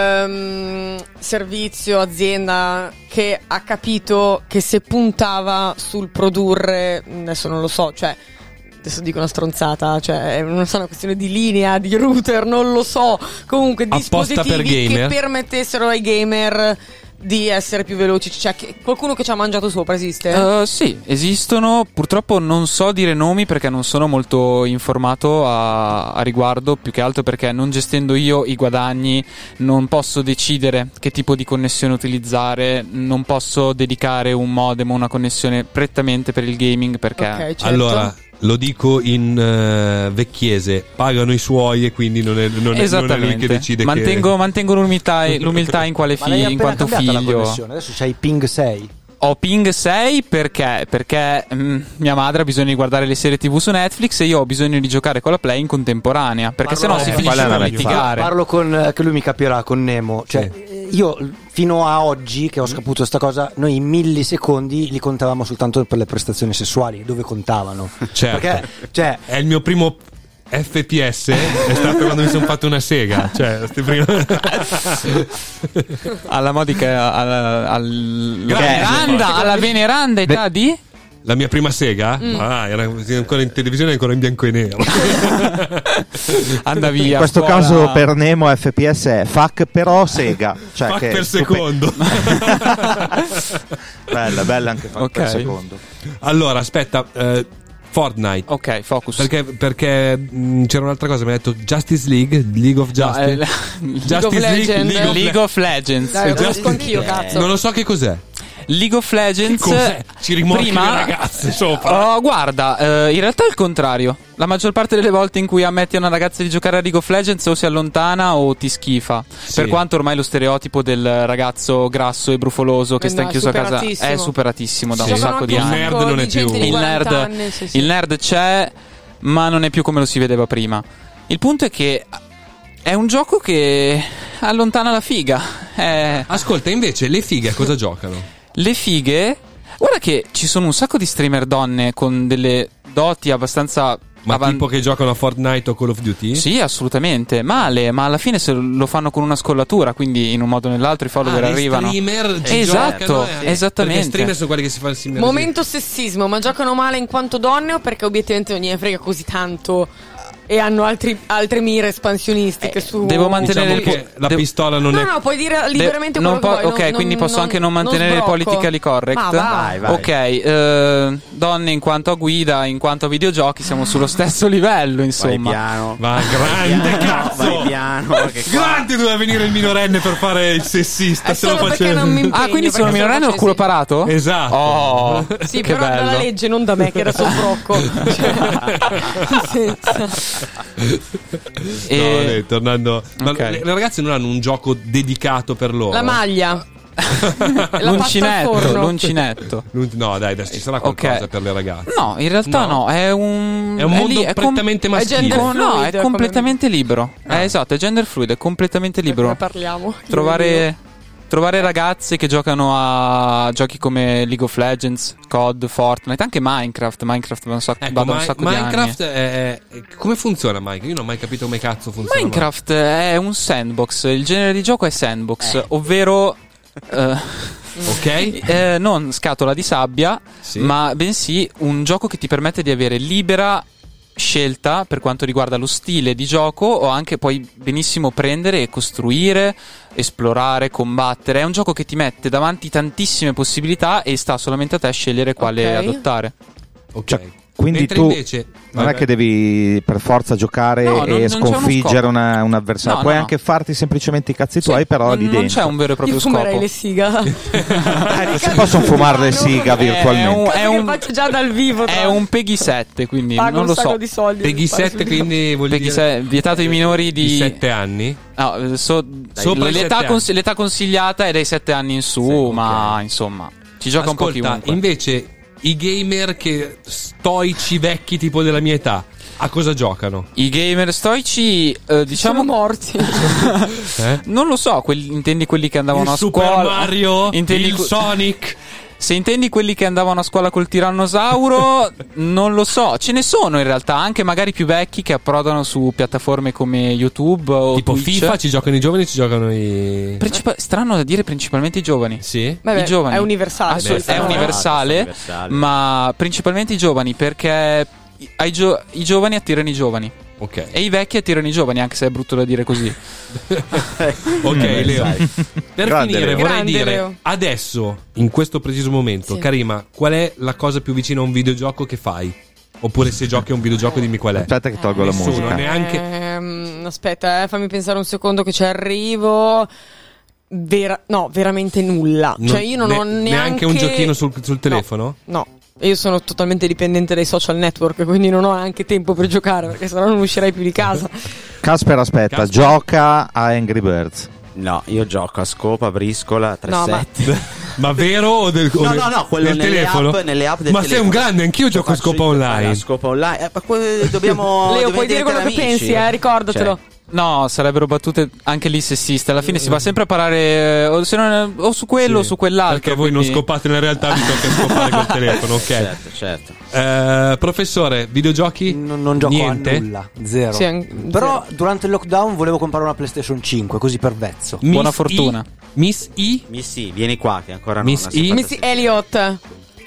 ehm, servizio, azienda che ha capito che se puntava sul produrre, adesso non lo so, cioè adesso dico una stronzata, cioè non so, una questione di linea, di router, non lo so, comunque Apposta per dispositivi che gamer? permettessero ai gamer di essere più veloci, cioè che, qualcuno che ci ha mangiato sopra esiste? Uh, sì, esistono. Purtroppo non so dire nomi perché non sono molto informato a, a riguardo. Più che altro perché non gestendo io i guadagni non posso decidere che tipo di connessione utilizzare. Non posso dedicare un modem o una connessione prettamente per il gaming perché Ok, certo. Allora, lo dico in eh, vecchiese, pagano i suoi e quindi non è, non è, non è lui esattamente che decide mantengo, che... mantengo l'umiltà, l'umiltà in quale Ma l'hai fi- in appena quanto cambiata la figlio. connessione, adesso c'hai ping sei. Ho ping sei perché Perché mm, mia madre ha bisogno di guardare le serie tv su Netflix e io ho bisogno di giocare con la Play in contemporanea, perché Parlo- sennò si eh, finisce quella è per una meglio litigare. Parlo con, che lui mi capirà, con Nemo, cioè Sì. eh, io fino a oggi che ho saputo sta cosa, noi i millisecondi li contavamo soltanto per le prestazioni sessuali, dove contavano. Certo. Perché, cioè, è il mio primo F P S è stato quando mi sono fatto una sega, cioè prima... alla modica alla, al, Grazie. veneranda, alla veneranda età di la mia prima sega? Mm. Ah, era ancora in televisione, ancora in bianco e nero. Anda via. In questo scuola. caso per Nemo F P S è fuck però sega, cioè Fuck che per stupe- secondo. bella, bella anche fuck per Ok. secondo. Allora, aspetta, eh, Fortnite. Ok, focus. Perché, perché mh, c'era un'altra cosa, mi ha detto Justice League, League of No, Justice. eh, Justice of League, Legends. League of, League of Legends. Dai, lo Just- conosco anch'io, cazzo. Non lo so che cos'è. League of Legends. Cos'è? Ci rimorchi prima, le ragazze sopra. Oh, guarda, eh, in realtà è il contrario. La maggior parte delle volte in cui ammetti a una ragazza di giocare a League of Legends o si allontana o ti schifa. Sì. Per quanto ormai lo stereotipo del ragazzo grasso e brufoloso che Eh sta no, è chiuso a casa superatissimo. è superatissimo da Sì. un Giocano sacco di anche un anni. Il sacco nerd non di è gente più. di Il quaranta nerd, anni, sì, sì. il nerd c'è, ma non è più come lo si vedeva prima. Il punto è che è un gioco che allontana la figa. È... Ascolta, invece, le fighe a cosa giocano? Le fighe, guarda che ci sono un sacco di streamer donne con delle doti abbastanza Ma avan- tipo che giocano a Fortnite o Call of Duty? Sì, assolutamente. Male, ma alla fine se lo fanno con una scollatura, quindi in un modo o nell'altro i follower Ah, gli arrivano. streamer ci Esatto, giocano, eh. esattamente. Perché streamer sono quelli che si fanno il simile. Momento sessismo, ma giocano male in quanto donne o perché obiettivamente non gliene frega così tanto e hanno altri, altre mire espansionistiche su... Devo mantenere Diciamo il che la devo- pistola non No, è... no, puoi dire liberamente De- quello non che po- vuoi. Ok, non- quindi non- posso anche non non mantenere il sbrocco. politically correct. Ma va. Vai, vai. Ok, eh, donne in quanto a guida, in quanto a videogiochi, siamo sullo stesso livello, Vai insomma. piano. Va, grande Vai piano, cazzo! vai piano, che qua- Grande doveva venire il minorenne per fare il sessista. È se lo solo perché faceva- non mi impegno, Ah, quindi sono perché se lo minorenne o facessi- culo parato? Esatto. Oh, Sì, che però bello. dalla legge, non da me, che era sul brocco. Cioè, senza- E- No, vabbè, tornando. Ma Ok. le, le ragazze non hanno un gioco dedicato per loro. La maglia. La pasta al l'uncinetto, forno. l'uncinetto. L'un- No, dai, adesso ci sarà qualcosa Ok. per le ragazze. No, in realtà No. no, è un È un mondo lì, è com- prettamente è maschile. gender Oh, no, fluid, è completamente libero. Eh, esatto, è gender fluid, è completamente libero. Ne parliamo. Trovare Trovare ragazze che giocano a giochi come League of Legends, C O D, Fortnite, anche Minecraft. Minecraft va un sacco, Ecco, va da un Ma- sacco di Minecraft anni. è, è- come funziona Minecraft? Io non ho mai capito come cazzo funziona. Minecraft è un sandbox. Il genere di gioco è sandbox, ovvero eh, Ok. eh, non scatola di sabbia, Sì. ma bensì un gioco che ti permette di avere libera scelta per quanto riguarda lo stile di gioco, o anche puoi benissimo prendere e costruire, esplorare, combattere. È un gioco che ti mette davanti tantissime possibilità e sta solamente a te scegliere quale Ok. adottare. Ok. Cioè, quindi Mentre tu invece non vabbè, è che devi per forza giocare No, non- e non c'è uno sconfiggere scopo. una- un avversario. No, Puoi no, anche farti semplicemente i cazzi Sì, tuoi, però non, lì non dentro. c'è un vero e proprio Io fumerei scopo. le siga. Ecco, si possono fumare le siga È virtualmente. un, Cosa è che un, faccio già dal vivo. è tra- un Peggy sette, quindi pago non un lo sacco so. di soldi. Peggy per fare sette, sul- quindi vuol Peggy dire se- vietato ai minori di di sette anni. No, eh, so- Sopra i l'età, sette cons- anni. l'età consigliata è dai sette anni in su, Sì, ok. ma insomma, ci gioca un po' Ascolta, chiunque. invece i gamer che stoici vecchi tipo della mia età a cosa giocano? I gamer stoici, eh, diciamo, Sono morti. Eh? non lo so, quelli- intendi quelli che andavano Il a Super scuola? Mario, Intendi il que- Sonic. Se intendi quelli che andavano a scuola col tirannosauro, non lo so. Ce ne sono in realtà, anche magari più vecchi che approdano su piattaforme come YouTube o Tipo Twitch. FIFA, ci giocano i giovani, ci giocano i... Principa- strano da dire, principalmente i giovani. Sì? Vabbè, I giovani. è universale. Assolut- questo, è no? universale, universale. ma principalmente i giovani, perché i, ai gio- i giovani attirano i giovani Ok. e i vecchi attirano i giovani, anche se è brutto da dire così. Ok, Leo. Per Grande finire, Leo. vorrei Grande dire Leo. adesso, in questo preciso momento, Sì. Karima, qual è la cosa più vicina a un videogioco che fai? Oppure se giochi a un videogioco, dimmi qual è. Aspetta che tolgo la Nessuno, musica. neanche. Ehm, aspetta, eh, fammi pensare un secondo che ci arrivo. Vera- no, veramente nulla. Non- cioè, io non ne- ho neanche. neanche un giochino sul, sul No, telefono? No. Io sono totalmente dipendente dai social network, quindi non ho neanche tempo per giocare, perché sennò non uscirei più di casa. Casper, aspetta, Casper. gioca a Angry Birds. No, io gioco a scopa, briscola, tre No, ma- sette. Ma vero o del, o No, del- no, no, quello del nelle telefono? app- nelle app del Ma sei telefono. un grande, anch'io Lo gioco a faccio scopa io, online. a scopa online. Eh, ma que- dobbiamo Leo, dobbiamo puoi dire quello che diventare pensi, amici. eh, ricordatelo. Cioè, No, sarebbero battute anche lì sessiste. Alla fine si va sempre a parare o, se non, o su quello Sì, o su quell'altro. Perché voi quindi... non scopate nella realtà, vi tocca scopare col telefono, ok? Certo, certo. Eh, professore, videogiochi? Non, non gioco Niente? a nulla, zero. Sì, an- Però zero. durante il lockdown volevo comprare una PlayStation cinque, così per vezzo. Miss Buona fortuna. I? Miss I? Missy, vieni qua che ancora Miss non ha I? fatto Missy Elliott.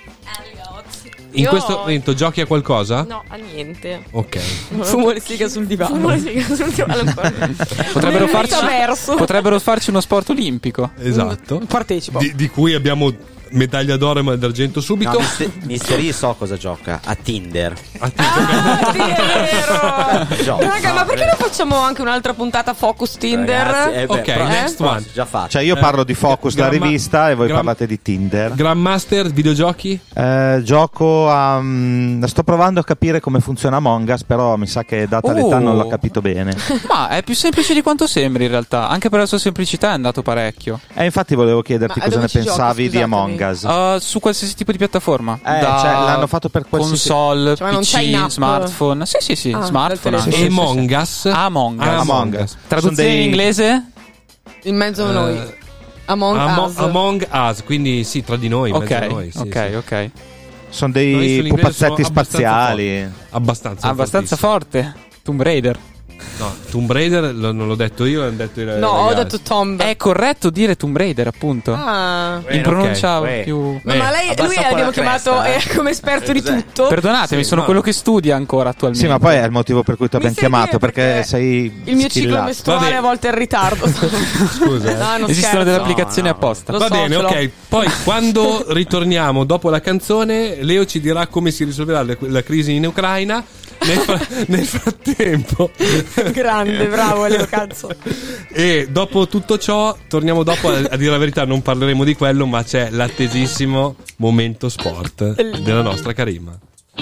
In Io- questo momento giochi a qualcosa? No, a niente. Ok. Fumo le sighe sul divano. Fumo le sighe sul divano ancora. Potrebbero Nel farci, metaverso. potrebbero farci uno sport olimpico. Esatto. Partecipo. Di, di cui abbiamo medaglia d'oro e medaglia d'argento subito. No, Mister, Mister I so cosa gioca. A Tinder. Ah, sì, è vero. Gioca. Raga, ma perché non facciamo anche un'altra puntata Focus Tinder? Ragazzi, eh beh, Ok, però- next eh? one. Già faccio. Cioè io parlo di Focus, la Gramma- rivista, e voi Gram- parlate di Tinder. Grandmaster, videogiochi? Eh, gioco a... mm, sto provando a capire come funziona Among Us, però mi sa che data Oh. l'età non l'ho capito bene. Ma è più semplice di quanto sembri in realtà. Anche per la sua semplicità è andato parecchio. E infatti volevo chiederti Ma cosa dove ne ci giochi, pensavi di scusatemi? Among Us. Uh, su qualsiasi tipo di piattaforma. Eh, Da cioè, l'hanno fatto per qualsiasi- console, Cioè, ma non c'è in P C, app? smartphone. Sì, sì, sì, Ah, smartphone. dal anche. telefono. Sì, sì, Among sì. Us? Among Us. Among Us. Traduzione Sono dei- in inglese? In mezzo a noi. Eh, Among Amo- Us. Among Us, quindi sì, tra di noi, in mezzo a Ok, noi, sì, ok, sì. ok. Sono No, io dei sull'inglese pupazzetti sono abbastanza spaziali. Abbastanza Abbastanza fortissimo. forte. Tomb Raider. No, Tomb Raider lo- non l'ho detto io, l'hanno detto i No, ho ragazzi. detto Tomb. È corretto dire Tomb Raider, appunto. Ah. In pronuncia ok. più. Ma, ma lei, abbassa lui un po' l'abbiamo la chiamato cresta, eh, eh. come esperto di Cos'è? tutto. Perdonatemi, Sì, sono ma- quello che studia ancora attualmente. Sì, ma poi è il motivo per cui ti Mi abbiamo sai chiamato, dire perché, perché sei Il mio ciclo skillato. mestruale Vabbè. a volte è in ritardo. Scusa, eh. No, non Esistono delle scherzo. applicazioni No, no. apposta. Lo Va so, bene, ce l'ho. ok. Poi quando ritorniamo dopo la canzone, Leo ci dirà come si risolverà la, la crisi in Ucraina. Nel, fra- nel frattempo, Grande, bravo Leo, cazzo. e dopo tutto ciò, torniamo dopo. A, a dire la verità, non parleremo di quello, ma c'è l'attesissimo momento sport della nostra Karima.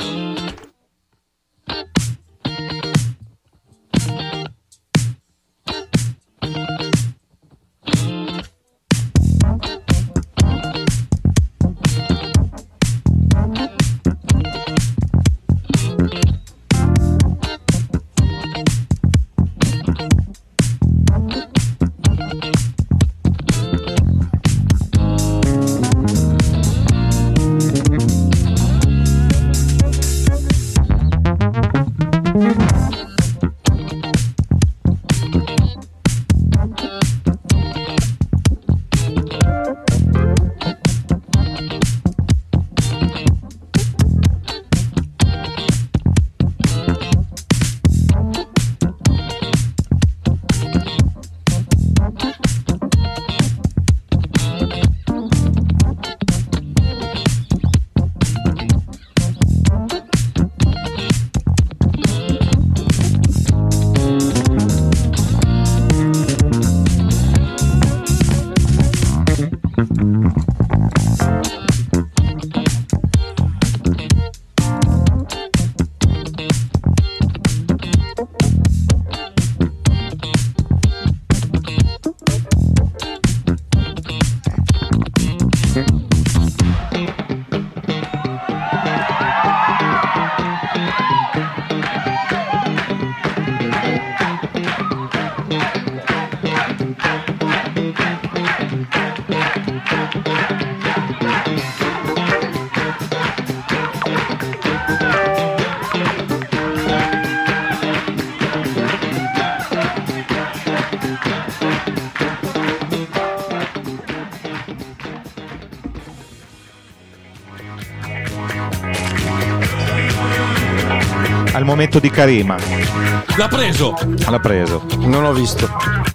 Al momento di Karima. L'ha preso! L'ha preso. Non l'ho visto.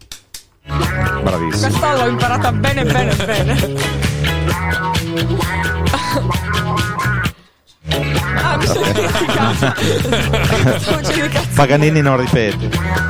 Bravissimo. Questa l'ho imparata bene, bene, bene. Ah, mi sono dimenticata. Stavo facendo i cazzi. Paganini non ripete.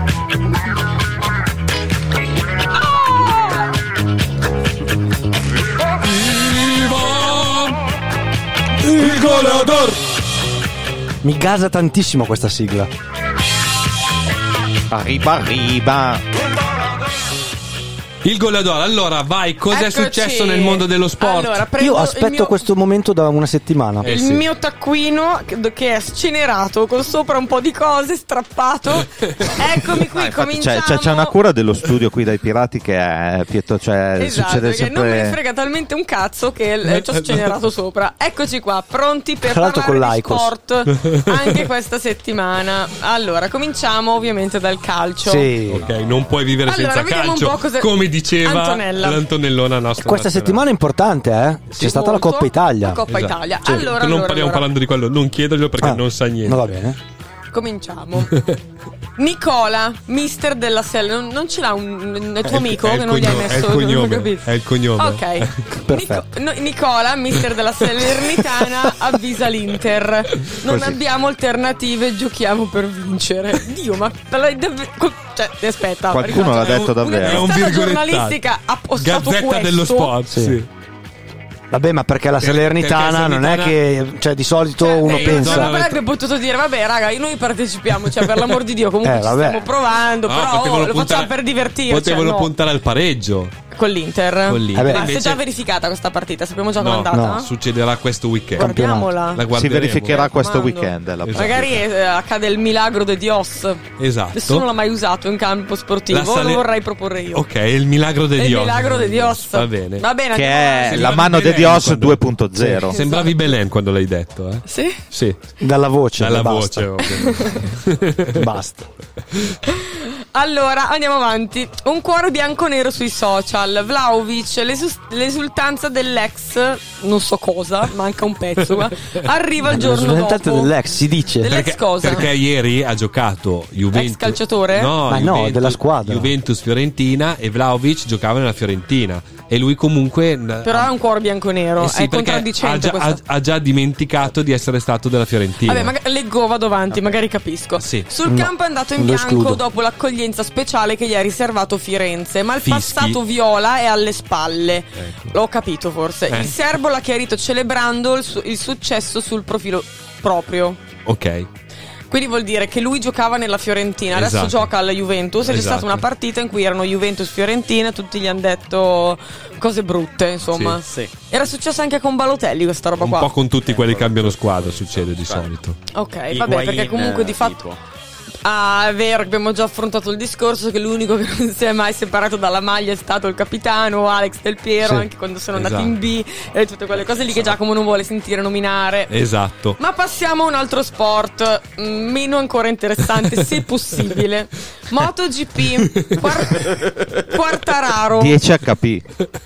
Il goleador! Mi gasa tantissimo questa sigla. Arriba, arriba. Il goleador. Allora, vai, cos'è Eccoci. successo nel mondo dello sport? Allora, prendo Io il aspetto mio- questo momento da una settimana. Eh il sì. mio taccuino che che è scenerato con sopra un po' di cose, strappato. Eccomi qui, Infatti, cominciamo. c'è, c'è, c'è una cura dello studio qui dai pirati che è Pietro, cioè Esatto, succede perché non me ne sempre. frega talmente un cazzo che l- ci ho scenerato sopra. Eccoci qua, pronti per Tra l'altro parlare con di l'Aicos. sport anche questa settimana. Allora, cominciamo ovviamente dal calcio. Sì. Ok, non puoi vivere Allora, senza vediamo un calcio, po' cosa- come diceva Antonella. l'Antonellona nostra. Questa settimana è importante, eh? C'è stata la Molto. Coppa Italia. La Coppa Esatto. Italia. Cioè, allora, che non allora, parliamo allora. parlando di quello, non chiederglielo perché Ah, non sa niente. Non va bene. Cominciamo. Nicola, mister della Selle, non, non ce l'ha un, un tuo È il- amico è il che non gli hai cognome, messo? è il non ho cognome, capito. è il cognome. Ok. Perfetto. Nico- no, Nicola, mister della Salernitana, avvisa l'Inter. Non Così. abbiamo alternative, giochiamo per vincere. Dio, ma l'hai davvero- co- cioè, aspetta. Qualcuno l'ha rifaccio. detto davvero. È un Una testata virgolettato. giornalistica ha postato Gazzetta questo. dello sport. Sì. Sì. Vabbè, ma perché la Per- Salernitana perché non è Salernitana- che, cioè, di solito Cioè, uno eh, pensa. non avrebbe potuto dire, vabbè, raga, noi partecipiamo, cioè, per l'amor di Dio, comunque Eh, ci vabbè. stiamo provando, No, però potevano oh, lo puntare- facciamo per divertirci. Potevano no. puntare al pareggio Con l'Inter. con l'Inter. Eh beh. Ma si è Invece- già verificata questa partita? Sappiamo già com'è No, andata? no. succederà questo weekend. Guardiamola. La Si guarderemo. verificherà questo raccomando. weekend. È la Esatto. Magari eh, accade il milagro de Dios. Esatto. Nessuno l'ha mai usato in campo sportivo. La Sale- Lo vorrei proporre io. Ok, è il milagro de È il Dios. milagro de Dios. Va bene. Va bene. Che andiamo è avanti. la Sembravi mano de Belen Dios quando- due punto zero. Sembravi Belen quando l'hai detto, eh? Sì? Sì, Dalla voce. dalla basta. voce. ovviamente. Basta. Allora, andiamo avanti. Un cuore bianco-nero sui social. Vlahovic, l'esus- l'esultanza dell'ex, non so cosa, manca un pezzo qua. Arriva il giorno Rappresentante dopo. dell'ex, si dice. Dell'ex Perché, cosa? perché ieri ha giocato Juventus. Ex calciatore? No, Ma no, Juventus- della squadra. Juventus-Fiorentina e Vlahovic giocava nella Fiorentina. E lui comunque. Però è un cuore bianco-nero. Eh sì, è perché contraddicente ha già, questa. ha- ha già dimenticato di essere stato della Fiorentina. Vabbè, magari leggo, vado avanti, magari capisco. Sì. Sul No, campo è andato in lo bianco escludo. dopo l'accoglienza speciale che gli ha riservato Firenze, ma il Fischi. passato viola è alle spalle. Ecco. L'ho capito forse. Eh. Il serbo l'ha chiarito celebrando il, su- il successo sul profilo proprio. Ok. Quindi vuol dire che lui giocava nella Fiorentina, adesso Esatto. gioca alla Juventus e c'è Esatto. stata una partita in cui erano Juventus-Fiorentina, tutti gli hanno detto cose brutte, insomma. Sì. Era successo anche con Balotelli questa roba Un qua. po' con tutti quelli che cambiano squadra succede di solito. Ok, vabbè, Higuain, perché comunque di eh, fatto... tipo. Ah, è vero, abbiamo già affrontato il discorso che l'unico che non si è mai separato dalla maglia è stato il capitano Alex Del Piero, Sì. anche quando sono andati Esatto. in B e tutte quelle cose lì che Giacomo non vuole sentire nominare. Esatto. Ma passiamo a un altro sport, mm, meno ancora interessante, se possibile. MotoGP, Quar- Quartararo. dieci H P.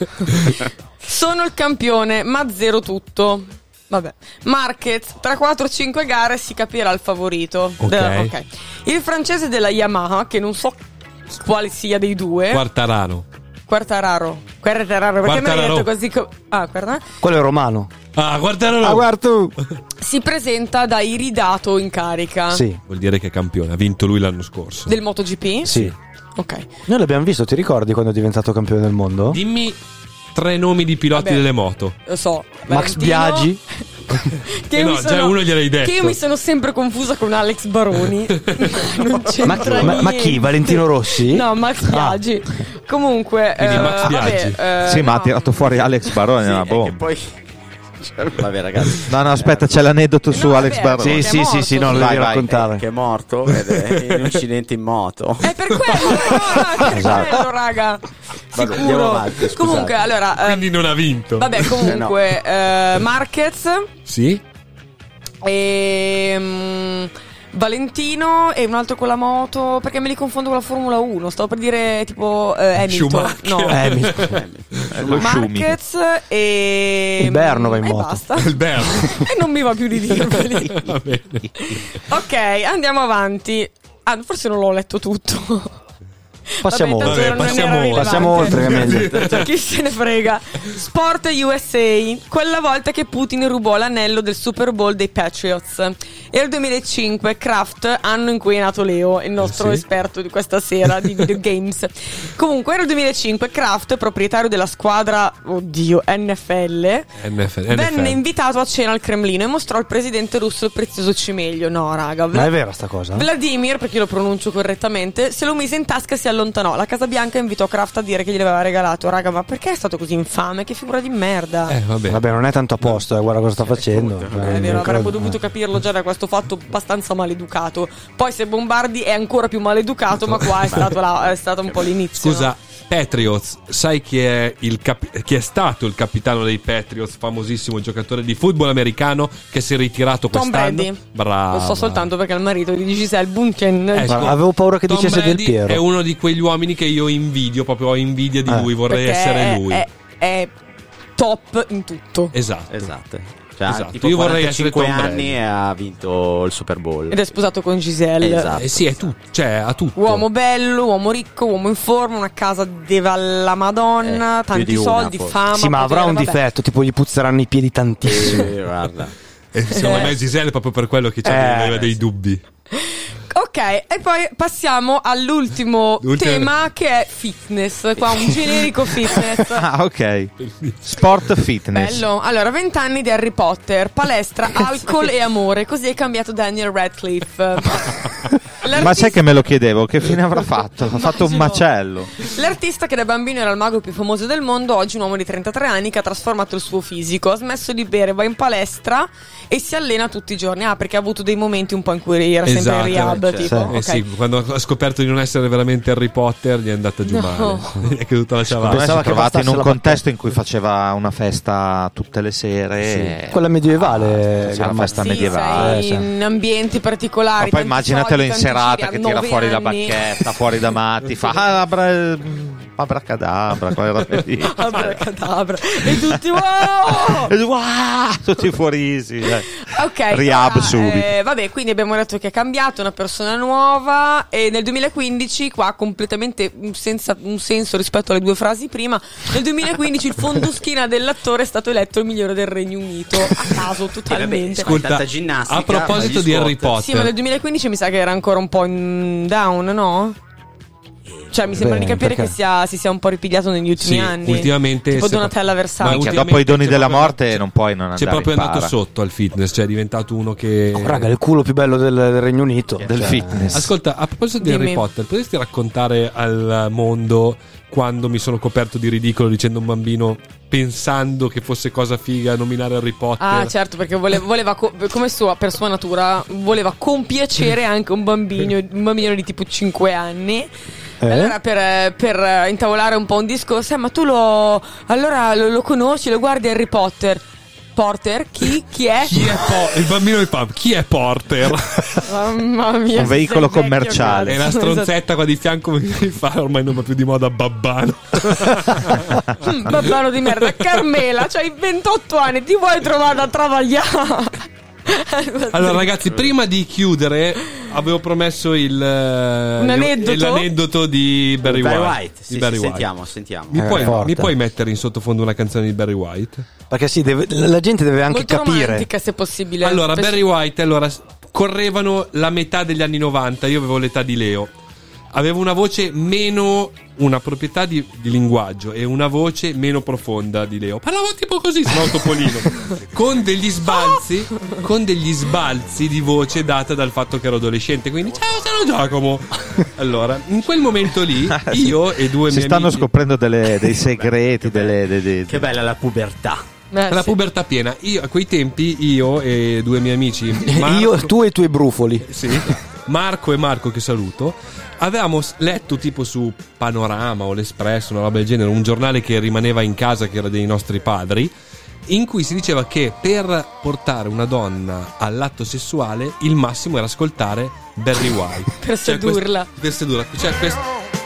Sono il campione, ma zero tutto. Vabbè. Marquez, tra quattro cinque gare si capirà il favorito. Ok. De- ok. Il francese della Yamaha, che non so quale sia dei due. Quartararo. Quartararo. Quartararo, perché mi hai Quartararo. detto così? Co- ah, guarda. Quello è romano. Ah, Quartararo. Ah, guarda tu. Si presenta da iridato in carica. Sì. Vuol dire che è campione. Ha vinto lui l'anno scorso. Del MotoGP? Sì. Ok. Noi l'abbiamo visto, ti ricordi quando è diventato campione del mondo? Dimmi tre nomi di piloti Vabbè. delle moto. Lo so. Max Valentino, Biaggi. Che Eh io no, mi già uno gliel'hai detto. Che io mi sono sempre confusa con Alex Baroni. Non Ma, c'entra ma- ma niente. chi? Valentino Rossi? No, Max Biaggi. Comunque, Quindi eh, Max Biaggi. vabbè, eh, Sì, ma ha no. tirato fuori Alex Barone, è una Sì, è che bomba. poi cioè, vabbè ragazzi, No, no, aspetta, c'è l'aneddoto su No, Alex vabbè, Barone. Sì, È sì, sì, sì, no, lo Vai, devi vai. raccontare. che è morto ed è in un incidente in moto. È per quello, no, no, è per Esatto. quello, raga. Vabbè, andiamo Sicuro. avanti, scusate. Comunque, allora, eh, Quindi non ha vinto. vabbè, comunque, eh, Marquez Sì? e mm, Valentino e un altro con la moto, perché me li confondo con la Formula uno. Stavo per dire tipo eh, Hamilton. Schumacher. No. Eh, mi- Lo Schumi. Marquez e Il Berno va in e moto. basta. Il Berno. E non mi va più di dirveli. Va bene. Ok, andiamo avanti. Ah, forse non l'ho letto tutto. Passiamo Vabbè, oltre. tanto non passiamo era oltre. rilevante. Passiamo oltre, che è meglio. Cioè, chi se ne frega. Sport U S A. Quella volta che Putin rubò l'anello del Super Bowl dei Patriots. Era il duemilacinque, Kraft, anno in cui è nato Leo, il nostro Sì. esperto di questa sera di videogames. Comunque, era il duemilacinque, Kraft, proprietario della squadra, oddio, N F L, N F L. venne invitato a cena al Cremlino e mostrò al presidente russo il prezioso cimelio. No, raga. Ma è vera sta cosa? Vladimir, perché lo pronuncio correttamente, se lo mise in tasca e si allontanò. La Casa Bianca invitò Kraft a dire che gliel'aveva regalato. Raga, ma perché è stato così infame? Che figura di merda. Eh, vabbè. Vabbè, non è tanto a posto, eh, guarda cosa sta facendo. È vero, avrebbe dovuto capirlo già da questo fatto abbastanza maleducato. Poi se Bombardi è ancora più maleducato, ma qua è stato, la, è stato un po' l'inizio. Scusa, no? Patriots, sai chi è, il capi- chi è stato il capitano dei Patriots, famosissimo giocatore di football americano che si è ritirato Tom quest'anno? Brady. Bravo. Lo so soltanto perché è il marito di Giselle Bunchen. Ecco, avevo paura che Tom dicesse Del Brady Piero. è uno di quegli uomini che io invidio, proprio ho invidia di Eh. lui, vorrei Perché essere è, lui. È, è top in tutto. Esatto. Esatto. Cioè, Esatto, tipo io vorrei essere quarantacinque Tom Brady. anni e ha vinto il Super Bowl. Ed è sposato con Giselle. Esatto. Eh sì, è tutto, cioè ha tutto. Uomo bello, uomo ricco, uomo in forma, una casa della Madonna, Eh, più tanti di una, soldi, forse. fama. Sì, ma avrà potere, un vabbè. difetto, tipo gli puzzeranno i piedi tantissimo. Eh, guarda. E secondo me Giselle è proprio per quello che c'è Eh, aveva dei dubbi. Ok, e poi passiamo all'ultimo L'ultimo- tema che è fitness. Qua un generico fitness. Ah, ok. Sport fitness. Bello. Allora, vent'anni di Harry Potter, palestra, alcol e amore. Così è cambiato Daniel Radcliffe. Ma sai che me lo chiedevo? Che fine avrà fatto? Ha fatto un Immagino. macello. L'artista che da bambino era il mago più famoso del mondo, oggi un uomo di trentatré anni che ha trasformato il suo fisico, ha smesso di bere, va in palestra e si allena tutti i giorni. Ah, perché ha avuto dei momenti un po' in cui era sempre Esatto, in rehab, cioè, tipo. Eh ok. sì, quando ha scoperto di non essere veramente Harry Potter gli è andata giù No. male. Gli è caduta la Secondo me ciabatta. si è Pensava che trovato in bastasse un la contesto in cui faceva una festa tutte le sere. e- Quella medievale. C'era la Gamma. festa Sì, medievale. sei sì. in ambienti particolari. Ma poi tanti immaginatelo soldi, in tanti serata giri, che a tira nove fuori la anni. bacchetta, fuori da matti, fa ah, abra, abracadabra, quelle robe lì. Abracadabra. E tutti wow! E wow, tutti fuorisi. eh. Ok, Rehab allora, subito. eh, vabbè, quindi abbiamo detto che è cambiato, una persona nuova. E nel duemilaquindici, qua completamente senza un senso rispetto alle due frasi prima, nel duemilaquindici il fondoschina dell'attore è stato eletto il migliore del Regno Unito. A caso, totalmente. Ascolta, tanta ginnastica, a proposito agli di squat. Harry Potter, Sì, ma nel duemilaquindici mi sa che era ancora un po' in down, no? Cioè, mi sembra Beh, di capire perché? che sia, si sia un po' ripigliato negli ultimi sì, anni. ultimamente Tipo si- Donatella Versace. Ma Minchia, ultimamente dopo i doni c'è della proprio- morte c'è- non puoi non andare c'è proprio in andato para. sotto al fitness, cioè è diventato uno che Oh, raga, il culo più bello del, del Regno Unito. Del Cioè, fitness. Ascolta, a proposito di Dimmi. Harry Potter, potresti raccontare al mondo quando mi sono coperto di ridicolo dicendo a un bambino, pensando che fosse cosa figa nominare Harry Potter? Ah, certo, perché voleva, voleva co- come sua, per sua natura, voleva compiacere anche un bambino, un bambino di tipo cinque anni. Eh? Allora, per, per intavolare un po' un discorso, eh, ma tu lo. Allora lo, lo conosci, lo guardi Harry Potter. Porter? Chi? Chi è? Chi è Po- il bambino del pub? Chi è Porter? Mamma mia. Un veicolo sei vecchio, commerciale. E la cazzo. stronzetta qua di fianco mi fa, ormai non va più di moda, babbano. Mm, Babbano di merda. Carmela, c'hai ventotto anni, ti vuoi trovare a travagliare? Allora ragazzi, prima di chiudere avevo promesso il, eh, Un aneddoto? l'aneddoto di Barry, Barry White, White, sì, di Barry sì, White. sentiamo, sentiamo. Mi, Eh, puoi, forte. mi puoi mettere in sottofondo una canzone di Barry White? Perché sì, deve- la gente deve anche Molto capire. romantica, se possibile. Allora, Penso- Barry White, allora, correvano la metà degli anni novanta, io avevo l'età di Leo. Avevo una voce meno, una proprietà di, di linguaggio e una voce meno profonda di Leo. Parlavo tipo così, sono Topolino. Con degli sbalzi, con degli sbalzi di voce data dal fatto che ero adolescente. Quindi, ciao, sono Giacomo. Allora, in quel momento lì, io e due Si miei stanno amici, scoprendo delle- dei segreti, delle, dei- dei- Che bella la pubertà. Eh, la sì. pubertà piena. Io, a quei tempi, io e due miei amici, Marco- Io, tu e i tuoi brufoli. Sì. Marco e Marco, che saluto, avevamo s- letto tipo su Panorama o l'Espresso, una roba del genere, un giornale che rimaneva in casa, che era dei nostri padri, in cui si diceva che per portare una donna all'atto sessuale il massimo era ascoltare Barry White. Per Cioè, sedurla. quest- per sedurla. Cioè, quest-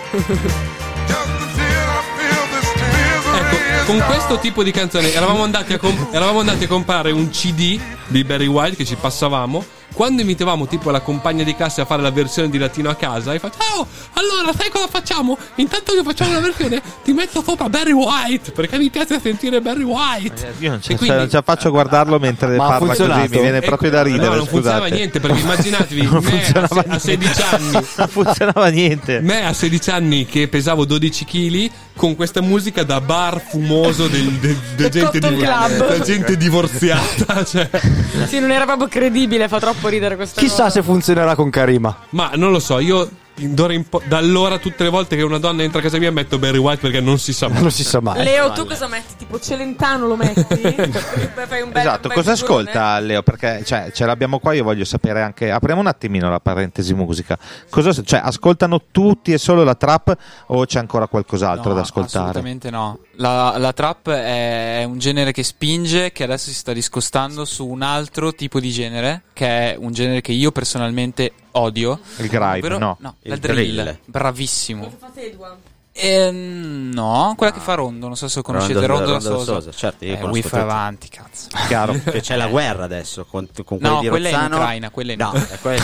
Ecco, con questo tipo di canzone eravamo andati, a com- eravamo andati a comprare un C D di Barry White che ci passavamo. Quando invitavamo tipo la compagna di classe a fare la versione di latino a casa, e fa: ciao, allora sai cosa facciamo? Intanto che facciamo la versione, ti metto sopra Barry White, perché mi piace sentire Barry White. Io non ce, E quindi- non ce la faccio guardarlo mentre Ma ha parla così, funzionato? mi viene E- proprio da ridere. No, non funzionava scusate. niente, perché immaginatevi Non me a, funzionava se- a sedici anni. Non funzionava niente. Me a sedici anni che pesavo dodici chili con questa musica da bar fumoso del, del- del gente, Cotton Club. da gente divorziata, cioè. Sì, non era proprio credibile, fa troppo ridere questa Chissà cosa. se funzionerà con Karima. Ma non lo so, io d'ora in po- da allora tutte le volte che una donna entra a casa mia metto Barry White perché non si sa mai. Non si sa mai. Leo, tu cosa metti? Tipo Celentano lo metti? Fai un bel, Esatto, un bel cosa figurone? ascolta Leo? Perché cioè, ce l'abbiamo qua, io voglio sapere anche. Apriamo un attimino la parentesi musica. Cosa, cioè, ascoltano tutti e solo la trap o c'è ancora qualcos'altro No, da ascoltare? assolutamente no. La, la trap è un genere che spinge, che adesso si sta discostando su un altro tipo di genere, che è un genere che io personalmente odio. Il grind, ovvero- no. No, Il la drill. drill. Bravissimo. Cosa fa Tedua? Ehm, no, quella che fa Rondo, non so se lo conoscete, Rondo, Rondo da da Sosa. Sosa, certo, io eh, conosco Wi Fi tutti. avanti, cazzo. Chiaro. Che c'è la guerra adesso con, con quelli No, di quella è in Rozzano. Ucraina, quella è in- No, è quella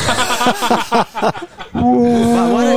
Ma guarda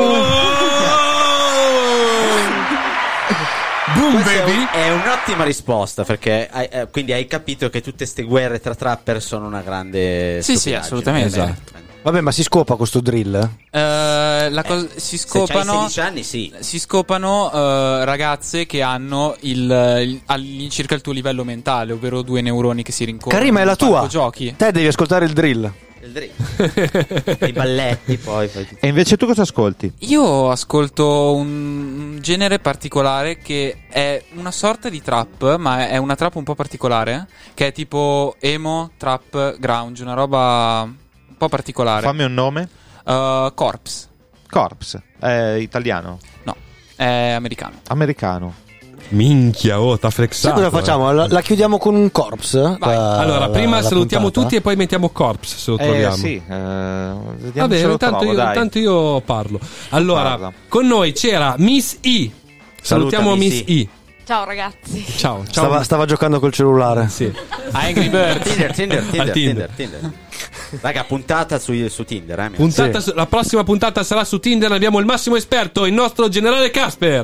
Boom Questa è, baby. un- è un'ottima risposta perché hai, eh, quindi hai capito che tutte ste guerre tra trapper sono una grande Sì, sì, stupidaggine. assolutamente. Esatto. Vabbè, ma si scopa con sto drill? Eh, la cosa- si Se c'hai scopano sedici anni sì. si scopano eh, ragazze che hanno il, il- all'incirca il tuo livello mentale, ovvero due neuroni che si rincorrono. Karima, è la nel palco tua. Giochi. Te devi ascoltare il drill. Il drink. I balletti poi fai tutto. E invece tu cosa ascolti? Io ascolto un, un genere particolare che è una sorta di trap, ma è una trap un po' particolare, che è tipo emo, trap, grunge, una roba un po' particolare. Fammi un nome. Uh, Corpse. Corpse. È italiano? No, è americano. Americano. Minchia, oh, t'ha Sai flexato. cosa eh. facciamo? La, la chiudiamo con un corpse? Vai. La- Allora, la- prima la salutiamo puntata? tutti e poi mettiamo Corpse se lo Eh troviamo. sì, eh, vediamo Va se bene, lo intanto, trovo, io, dai. intanto io parlo. Allora, Parla. con noi c'era Miss E. Salutiamo Miss Miss E. E. Ciao ragazzi. Ciao, ciao. Stava, stava giocando col cellulare. Sì. Angry Birds. Tinder, Tinder, Tinder, Al Tinder. Tinder, Tinder. Raga, puntata su, su Tinder, eh. Puntata Sì. su- la prossima puntata sarà su Tinder. Abbiamo il massimo esperto, il nostro generale Casper.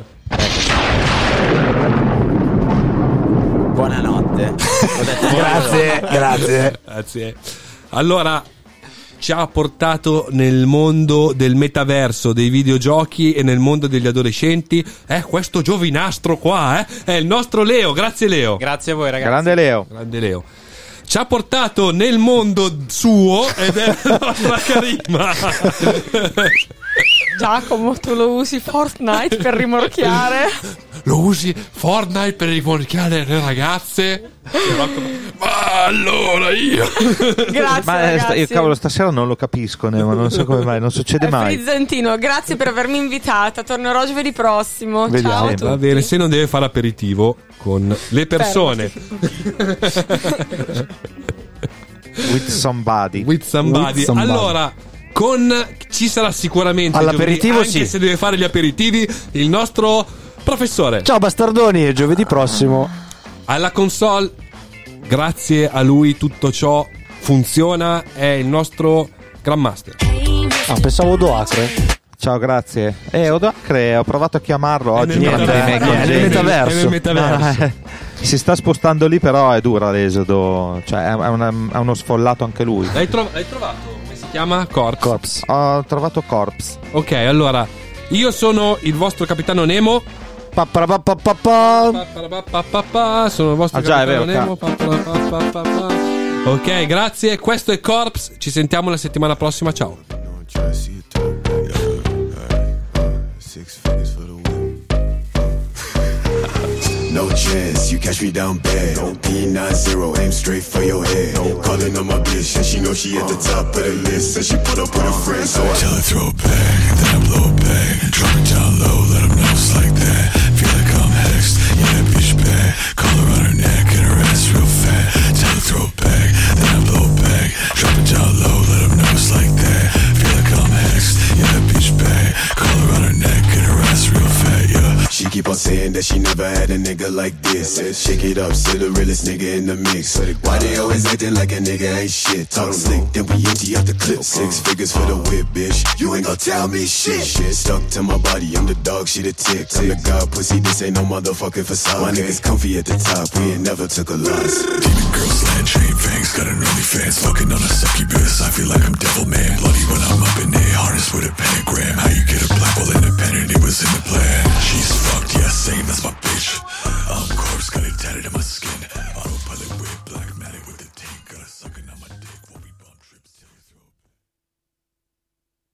Buonanotte. Ho detto Grazie, grazie. Grazie. Allora, ci ha portato nel mondo del metaverso, dei videogiochi e nel mondo degli adolescenti. Eh, questo giovinastro qua, eh? È il nostro Leo. Grazie Leo. Grazie a voi, ragazzi. Grande Leo. Grande Leo. Ci ha portato nel mondo suo ed è la nostra Karima. Giacomo, tu lo usi Fortnite per rimorchiare? Lo usi Fortnite per rimorchiare le ragazze? Ma allora io. Grazie Ma eh, sta- ragazzi. io cavolo stasera non lo capisco, Nemo, non so come mai, non succede È mai. frizzantino, grazie per avermi invitata. Tornerò giovedì prossimo. Vediamo. Ciao a Sì, tutti. Va bene, se non deve fare aperitivo con le persone. With somebody. With somebody. With somebody. Allora, con ci sarà sicuramente All'aperitivo, giovedì, anche sì. se deve fare gli aperitivi, il nostro professore. Ciao bastardoni, e giovedì prossimo. Alla console, grazie a lui tutto ciò funziona, è il nostro Grandmaster. Ah, pensavo Doacre. Ciao, grazie. Eh, Odacre, ho provato a chiamarlo oggi. nel durante i miei metaverso. congedi. Nel metaverso. È nel metaverso. No, eh, si sta spostando lì, però è dura l'esodo. Cioè, è, è una- è uno sfollato anche lui. L'hai, tro- l'hai trovato? Come si chiama? Corps. Corpse. Ho trovato Corpse. Ok, allora, io sono il vostro capitano Nemo. Pa, pa, pa, pa, pa, pa. Pa, pa, pa, pa, pa, pa. Sono il vostro Ah, già, è capitano vero, Nemo. Pa, pa, pa, pa, pa, pa. Ok, grazie. Questo è Corps. Ci sentiamo la settimana prossima. Ciao. No chance, you catch me down bad. P nine zero, aim straight for your head. Calling on my bitch, and she know she at the top of the list. And she put up with her friends, so I Tell her throw it back, then I blow it back. Drop it down low, let them know it's like that. Feel like I'm hexed, yeah, that bitch bad. Collar on her neck and her ass real fat. Tell her throw it back, then I blow it back. Drop it down low, let them know it's like that. Feel like I'm hexed, yeah, that bitch bad. Collar on her neck and her ass real fat, yeah. She keep on saying that she never had a nigga like this. Shake it up, still the realest nigga in the mix. Why they always acting like a nigga ain't shit? Talk slick, then we empty out the clip. Six figures for the whip, bitch. You ain't gon' tell me shit. Shit stuck to my body, I'm the dog, she the tick. I'm the god pussy, this ain't no motherfucking facade. My niggas comfy at the top, we ain't never took a loss. Demon girl, slant chain fangs, got an early fans. Fucking on a succubus, I feel like